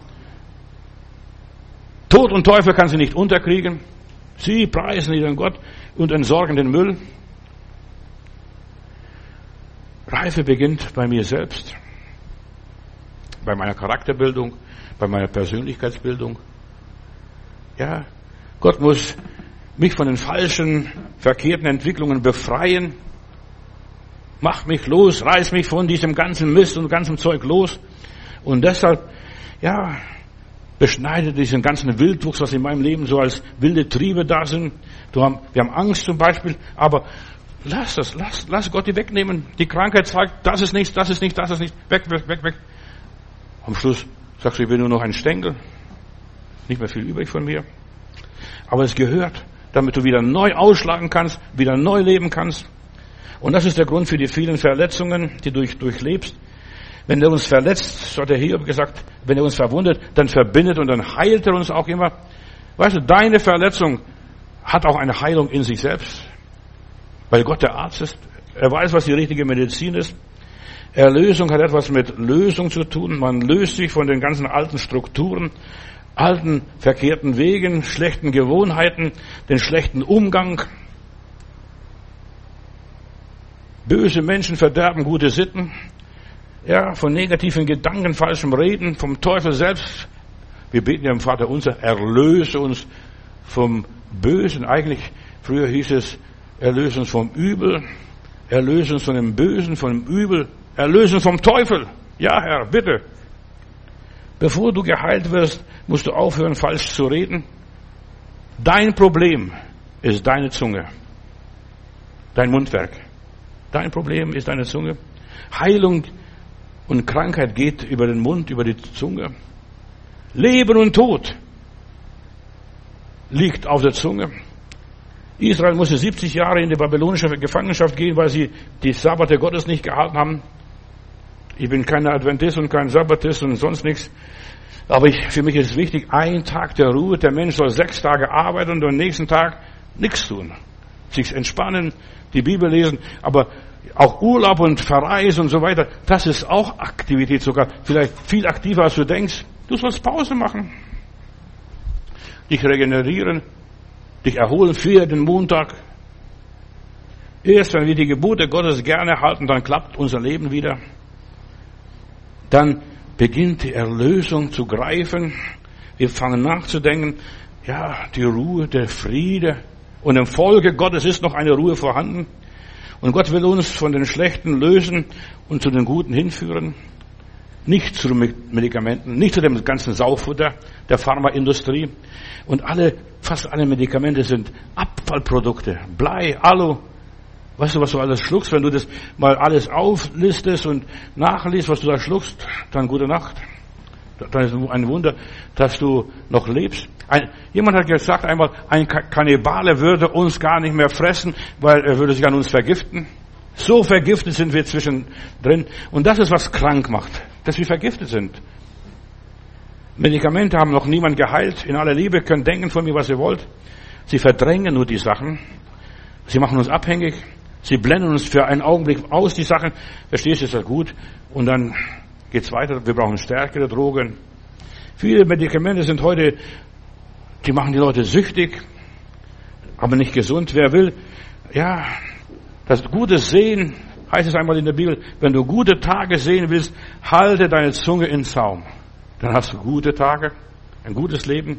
Tod und Teufel kann sie nicht unterkriegen. Sie preisen ihren Gott und entsorgen den Müll. Reife beginnt bei mir selbst, bei meiner Charakterbildung, bei meiner Persönlichkeitsbildung. Ja, Gott muss mich von den falschen, verkehrten Entwicklungen befreien. Mach mich los, reiß mich von diesem ganzen Mist und ganzen Zeug los. Und deshalb, ja, beschneide diesen ganzen Wildwuchs, was in meinem Leben so als wilde Triebe da sind. Wir haben Angst zum Beispiel, aber lass das, lass, lass Gott die wegnehmen. Die Krankheit sagt, das ist nichts, das ist nicht, das ist nicht. Weg, weg, weg, weg. Am Schluss sagst du, ich bin nur noch ein Stängel. Nicht mehr viel übrig von mir. Aber es gehört, damit du wieder neu ausschlagen kannst, wieder neu leben kannst. Und das ist der Grund für die vielen Verletzungen, die du durchlebst. Wenn er uns verletzt, so hat der Hiob gesagt, wenn er uns verwundet, dann verbindet und dann heilt er uns auch immer. Weißt du, deine Verletzung hat auch eine Heilung in sich selbst. Weil Gott der Arzt ist. Er weiß, was die richtige Medizin ist. Erlösung hat etwas mit Lösung zu tun. Man löst sich von den ganzen alten Strukturen, alten verkehrten Wegen, schlechten Gewohnheiten, den schlechten Umgang. Böse Menschen verderben gute Sitten. Ja, von negativen Gedanken, falschem Reden, vom Teufel selbst. Wir beten ja im Vater unser, erlöse uns vom Bösen. Eigentlich, früher hieß es, erlöse uns vom Übel, erlöse uns von dem Bösen, von dem Übel, erlöse uns vom Teufel. Ja, Herr, bitte. Bevor du geheilt wirst, musst du aufhören, falsch zu reden. Dein Problem ist deine Zunge, dein Mundwerk. Dein Problem ist deine Zunge. Heilung und Krankheit geht über den Mund, über die Zunge. Leben und Tod liegt auf der Zunge. Israel musste siebzig Jahre in die babylonische Gefangenschaft gehen, weil sie die Sabbate Gottes nicht gehalten haben. Ich bin kein Adventist und kein Sabbatist und sonst nichts. Aber ich, für mich ist es wichtig, ein Tag der Ruhe. Der Mensch soll sechs Tage arbeiten und am nächsten Tag nichts tun. Sich entspannen, die Bibel lesen. Aber auch Urlaub und Verreisen und so weiter, das ist auch Aktivität, sogar vielleicht viel aktiver, als du denkst. Du sollst Pause machen. Dich regenerieren, dich erholen für den Montag. Erst wenn wir die Gebote Gottes gerne halten, dann klappt unser Leben wieder. Dann beginnt die Erlösung zu greifen. Wir fangen nachzudenken, ja, die Ruhe, der Friede. Und im Folge Gottes ist noch eine Ruhe vorhanden. Und Gott will uns von den Schlechten lösen und zu den Guten hinführen. Nicht zu den Medikamenten, nicht zu dem ganzen Saufutter der Pharmaindustrie. Und alle, fast alle Medikamente sind Abfallprodukte. Blei, Alu. Weißt du, was du alles schluckst? Wenn du das mal alles auflistest und nachliest, was du da schluckst, dann gute Nacht. Dann ist es ein Wunder, dass du noch lebst. Ein, jemand hat gesagt einmal, ein Kannibale würde uns gar nicht mehr fressen, weil er würde sich an uns vergiften. So vergiftet sind wir zwischendrin. Und das ist, was krank macht, dass wir vergiftet sind. Medikamente haben noch niemand geheilt. In aller Liebe könnt denken von mir, was ihr wollt. Sie verdrängen nur die Sachen. Sie machen uns abhängig. Sie blenden uns für einen Augenblick aus, die Sachen. Verstehst du, ist das gut? Und dann geht's weiter. Wir brauchen stärkere Drogen. Viele Medikamente sind heute, die machen die Leute süchtig, aber nicht gesund. Wer will, ja, das gute Sehen, heißt es einmal in der Bibel, wenn du gute Tage sehen willst, halte deine Zunge in Zaum. Dann hast du gute Tage, ein gutes Leben.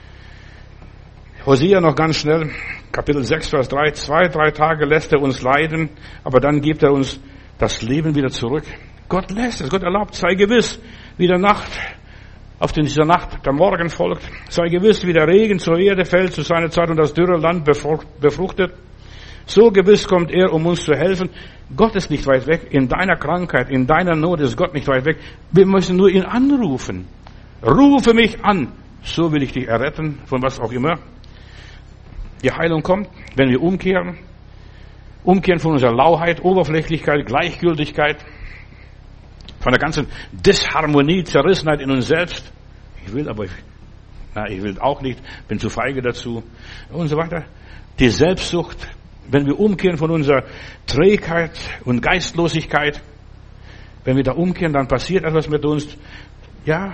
Hosea noch ganz schnell, Kapitel sechs, Vers drei. Zwei, drei Tage lässt er uns leiden, aber dann gibt er uns das Leben wieder zurück. Gott lässt es, Gott erlaubt. Sei gewiss, wie der Nacht, auf dieser Nacht der Morgen folgt. Sei gewiss, wie der Regen zur Erde fällt zu seiner Zeit und das dürre Land befruchtet. So gewiss kommt er, um uns zu helfen. Gott ist nicht weit weg. In deiner Krankheit, in deiner Not ist Gott nicht weit weg. Wir müssen nur ihn anrufen. Rufe mich an. So will ich dich erretten, von was auch immer. Die Heilung kommt, wenn wir umkehren. Umkehren von unserer Lauheit, Oberflächlichkeit, Gleichgültigkeit. Von der ganzen Disharmonie, Zerrissenheit in uns selbst. Ich will, aber ich, na, ich will auch nicht, bin zu feige dazu. Und so weiter. Die Selbstsucht. Wenn wir umkehren von unserer Trägheit und Geistlosigkeit, wenn wir da umkehren, dann passiert etwas mit uns. Ja,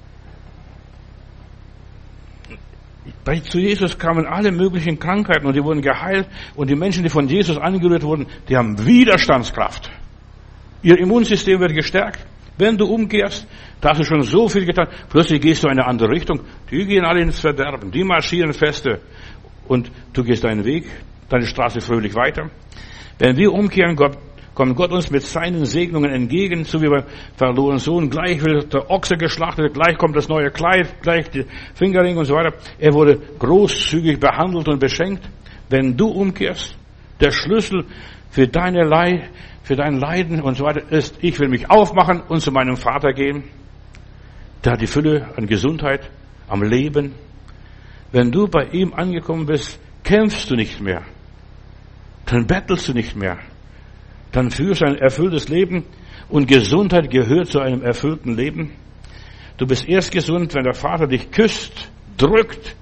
bei, zu Jesus kamen alle möglichen Krankheiten und die wurden geheilt. Und die Menschen, die von Jesus angerührt wurden, die haben Widerstandskraft. Ihr Immunsystem wird gestärkt. Wenn du umkehrst, da hast du schon so viel getan, plötzlich gehst du in eine andere Richtung. Die gehen alle ins Verderben, die marschieren feste. Und du gehst deinen Weg, deine Straße fröhlich weiter. Wenn wir umkehren, Gott, kommt Gott uns mit seinen Segnungen entgegen, so wie beim verlorenen Sohn. Gleich wird der Ochse geschlachtet, gleich kommt das neue Kleid, gleich die Fingerringe und so weiter. Er wurde großzügig behandelt und beschenkt. Wenn du umkehrst, der Schlüssel für deine Leid, für dein Leiden und so weiter ist, ich will mich aufmachen und zu meinem Vater gehen. Der hat die Fülle an Gesundheit, am Leben. Wenn du bei ihm angekommen bist, kämpfst du nicht mehr. Dann bettelst du nicht mehr. Dann führst du ein erfülltes Leben und Gesundheit gehört zu einem erfüllten Leben. Du bist erst gesund, wenn der Vater dich küsst, drückt,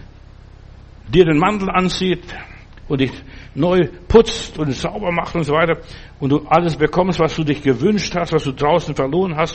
dir den Mantel anzieht und dich neu putzt und sauber macht und so weiter und du alles bekommst, was du dich gewünscht hast, was du draußen verloren hast.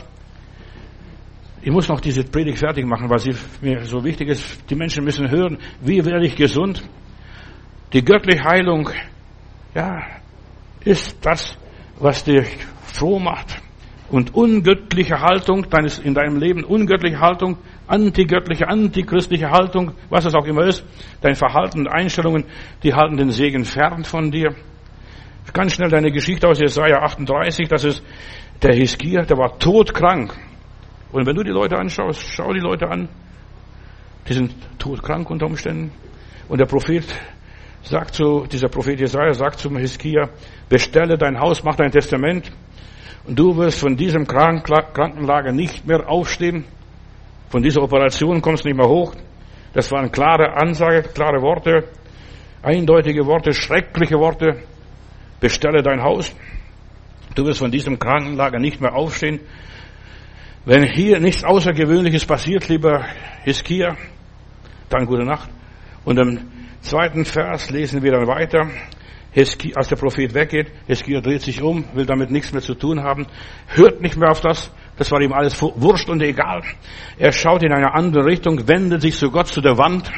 Ich muss noch diese Predigt fertig machen, weil sie mir so wichtig ist. Die Menschen müssen hören, wie werde ich gesund? Die göttliche Heilung, ja, ist das, was dich froh macht. Und ungöttliche Haltung deines, in deinem Leben, ungöttliche Haltung, antigöttliche, antichristliche Haltung, was es auch immer ist, dein Verhalten und Einstellungen, die halten den Segen fern von dir. Ganz schnell deine Geschichte aus Jesaja achtunddreißig, das ist der Hiskia, der war todkrank. Und wenn du die Leute anschaust, schau die Leute an, die sind todkrank unter Umständen. Und der Prophet sagt zu, dieser Prophet Jesaja sagt zum Hiskia, bestelle dein Haus, mach dein Testament und du wirst von diesem Krankenlager nicht mehr aufstehen. Von dieser Operation kommst du nicht mehr hoch. Das waren klare Ansage, klare Worte, eindeutige Worte, schreckliche Worte. Bestelle dein Haus. Du wirst von diesem Krankenlager nicht mehr aufstehen. Wenn hier nichts Außergewöhnliches passiert, lieber Hiskia, dann gute Nacht. Und im zweiten Vers lesen wir dann weiter. Hiskia, als der Prophet weggeht, Hiskia dreht sich um, will damit nichts mehr zu tun haben, hört nicht mehr auf das. Das war ihm alles wurscht und egal. Er schaut in eine andere Richtung, wendet sich zu Gott, zu der Wand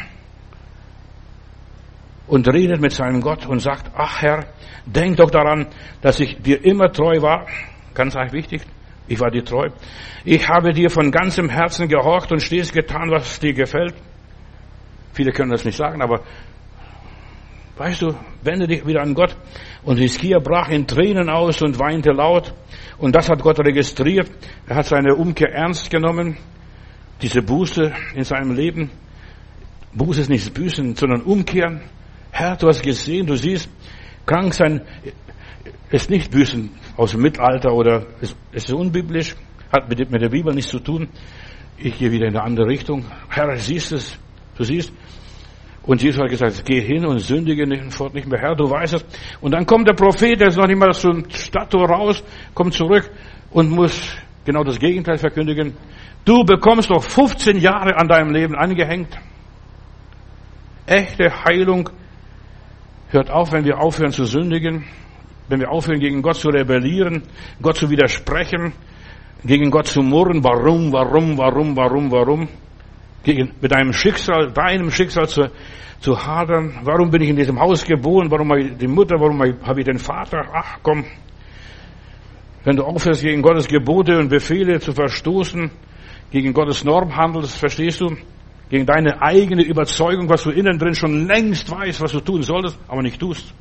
und redet mit seinem Gott und sagt, ach Herr, denk doch daran, dass ich dir immer treu war. Ganz wichtig, ich war dir treu. Ich habe dir von ganzem Herzen gehorcht und stets getan, was dir gefällt. Viele können das nicht sagen, aber weißt du, wende dich wieder an Gott. Und Hiskia brach in Tränen aus und weinte laut. Und das hat Gott registriert. Er hat seine Umkehr ernst genommen. Diese Buße in seinem Leben. Buße ist nicht Büßen, sondern Umkehren. Herr, du hast gesehen, du siehst, krank sein ist nicht Büßen aus dem Mittelalter oder ist, ist unbiblisch, hat mit, mit der Bibel nichts zu tun. Ich gehe wieder in eine andere Richtung. Herr, siehst es, du siehst. Und Jesus hat gesagt, geh hin und sündige nicht, fort nicht mehr. Herr, du weißt es. Und dann kommt der Prophet, der ist noch nicht mal zum Stadttor raus, kommt zurück und muss genau das Gegenteil verkündigen. Du bekommst doch fünfzehn Jahre an deinem Leben angehängt. Echte Heilung hört auf, wenn wir aufhören zu sündigen, wenn wir aufhören, gegen Gott zu rebellieren, Gott zu widersprechen, gegen Gott zu murren, warum, warum, warum, warum, warum, gegen, mit einem Schicksal, deinem Schicksal zu, zu hadern. Warum bin ich in diesem Haus geboren? Warum habe ich die Mutter? Warum habe ich den Vater? Ach komm, wenn du aufhörst, gegen Gottes Gebote und Befehle zu verstoßen, gegen Gottes Norm handelst, verstehst du? Gegen deine eigene Überzeugung, was du innen drin schon längst weißt, was du tun solltest, aber nicht tust.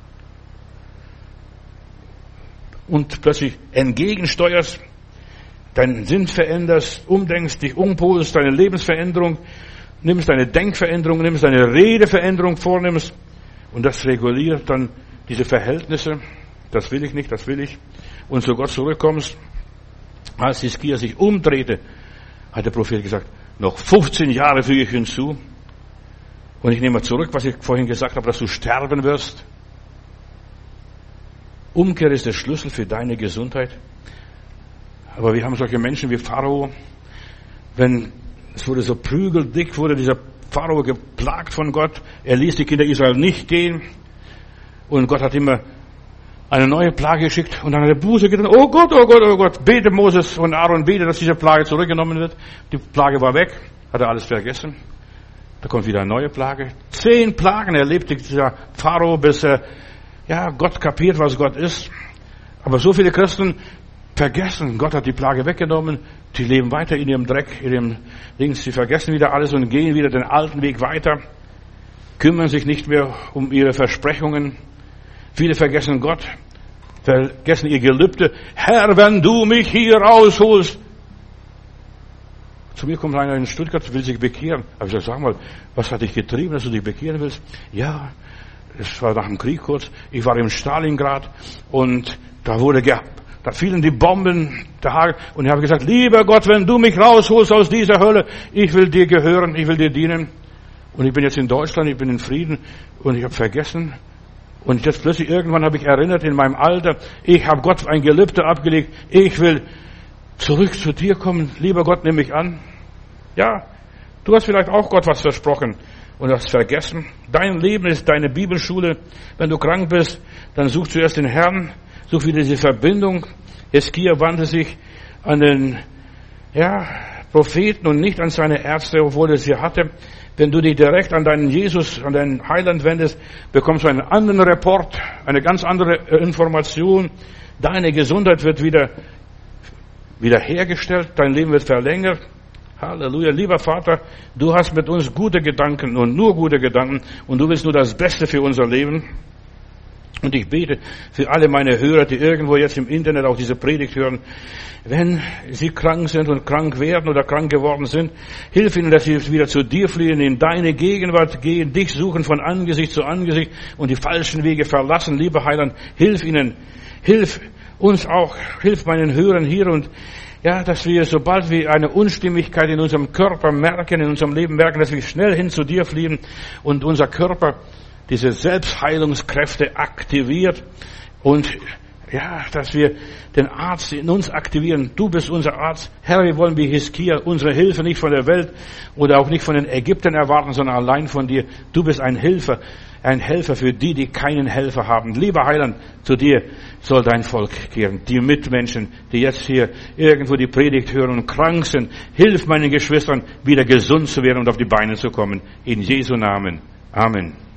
Und plötzlich entgegensteuerst, deinen Sinn veränderst, umdenkst, dich umpolst, deine Lebensveränderung, nimmst deine Denkveränderung, nimmst deine Redeveränderung vornimmst und das reguliert dann diese Verhältnisse. Das will ich nicht, das will ich. Und zu Gott zurückkommst. Als Hiskia sich umdrehte, hat der Prophet gesagt, noch fünfzehn Jahre füge ich hinzu. Und ich nehme zurück, was ich vorhin gesagt habe, dass du sterben wirst. Umkehr ist der Schlüssel für deine Gesundheit. Aber wir haben solche Menschen wie Pharao. Wenn es wurde so prügeldick, wurde dieser Pharao geplagt von Gott. Er ließ die Kinder Israel nicht gehen. Und Gott hat immer eine neue Plage geschickt. Und dann hat er Buße getan. Oh Gott, oh Gott, oh Gott. Bete Moses und Aaron, bete, dass diese Plage zurückgenommen wird. Die Plage war weg. Hat er alles vergessen. Da kommt wieder eine neue Plage. Zehn Plagen erlebte dieser Pharao, bis er, ja, Gott kapiert, was Gott ist. Aber so viele Christen vergessen, Gott hat die Plage weggenommen. Die leben weiter in ihrem Dreck, in ihrem Dings. Sie vergessen wieder alles und gehen wieder den alten Weg weiter. Kümmern sich nicht mehr um ihre Versprechungen. Viele vergessen Gott, vergessen ihr Gelübde. Herr, wenn du mich hier rausholst. Zu mir kommt einer in Stuttgart, will sich bekehren. Aber ich sage, sag mal, was hat dich getrieben, dass du dich bekehren willst? Ja, es war nach dem Krieg kurz. Ich war im Stalingrad und da wurde ge da fielen die Bomben, der Hagel. Und ich habe gesagt, lieber Gott, wenn du mich rausholst aus dieser Hölle, ich will dir gehören, ich will dir dienen. Und ich bin jetzt in Deutschland, ich bin in Frieden und ich habe vergessen. Und jetzt plötzlich irgendwann habe ich erinnert in meinem Alter, ich habe Gott ein Gelübde abgelegt, ich will zurück zu dir kommen. Lieber Gott, nimm mich an. Ja, du hast vielleicht auch Gott was versprochen und hast vergessen. Dein Leben ist deine Bibelschule. Wenn du krank bist, dann such zuerst den Herrn, such wieder diese Verbindung. Hiskia wandte sich an den, ja, Propheten und nicht an seine Ärzte, obwohl er sie hatte. Wenn du dich direkt an deinen Jesus, an deinen Heiland wendest, bekommst du einen anderen Report, eine ganz andere Information. Deine Gesundheit wird wieder wiederhergestellt, dein Leben wird verlängert. Halleluja. Lieber Vater, du hast mit uns gute Gedanken und nur gute Gedanken und du willst nur das Beste für unser Leben. Und ich bete für alle meine Hörer, die irgendwo jetzt im Internet auch diese Predigt hören, wenn sie krank sind und krank werden oder krank geworden sind, hilf ihnen, dass sie wieder zu dir fliehen, in deine Gegenwart gehen, dich suchen von Angesicht zu Angesicht und die falschen Wege verlassen. Lieber Heiland, hilf ihnen, Hilf uns auch, hilf meinen Hörern hier und ja, dass wir, sobald wir eine Unstimmigkeit in unserem Körper merken, in unserem Leben merken, dass wir schnell hin zu dir fliehen und unser Körper diese Selbstheilungskräfte aktiviert und ja, dass wir den Arzt in uns aktivieren. Du bist unser Arzt. Herr, wir wollen wie Hiskia unsere Hilfe nicht von der Welt oder auch nicht von den Ägyptern erwarten, sondern allein von dir. Du bist ein Helfer, ein Helfer für die, die keinen Helfer haben. Lieber Heiland, zu dir soll dein Volk kehren. Die Mitmenschen, die jetzt hier irgendwo die Predigt hören und krank sind, hilf meinen Geschwistern, wieder gesund zu werden und auf die Beine zu kommen. In Jesu Namen. Amen.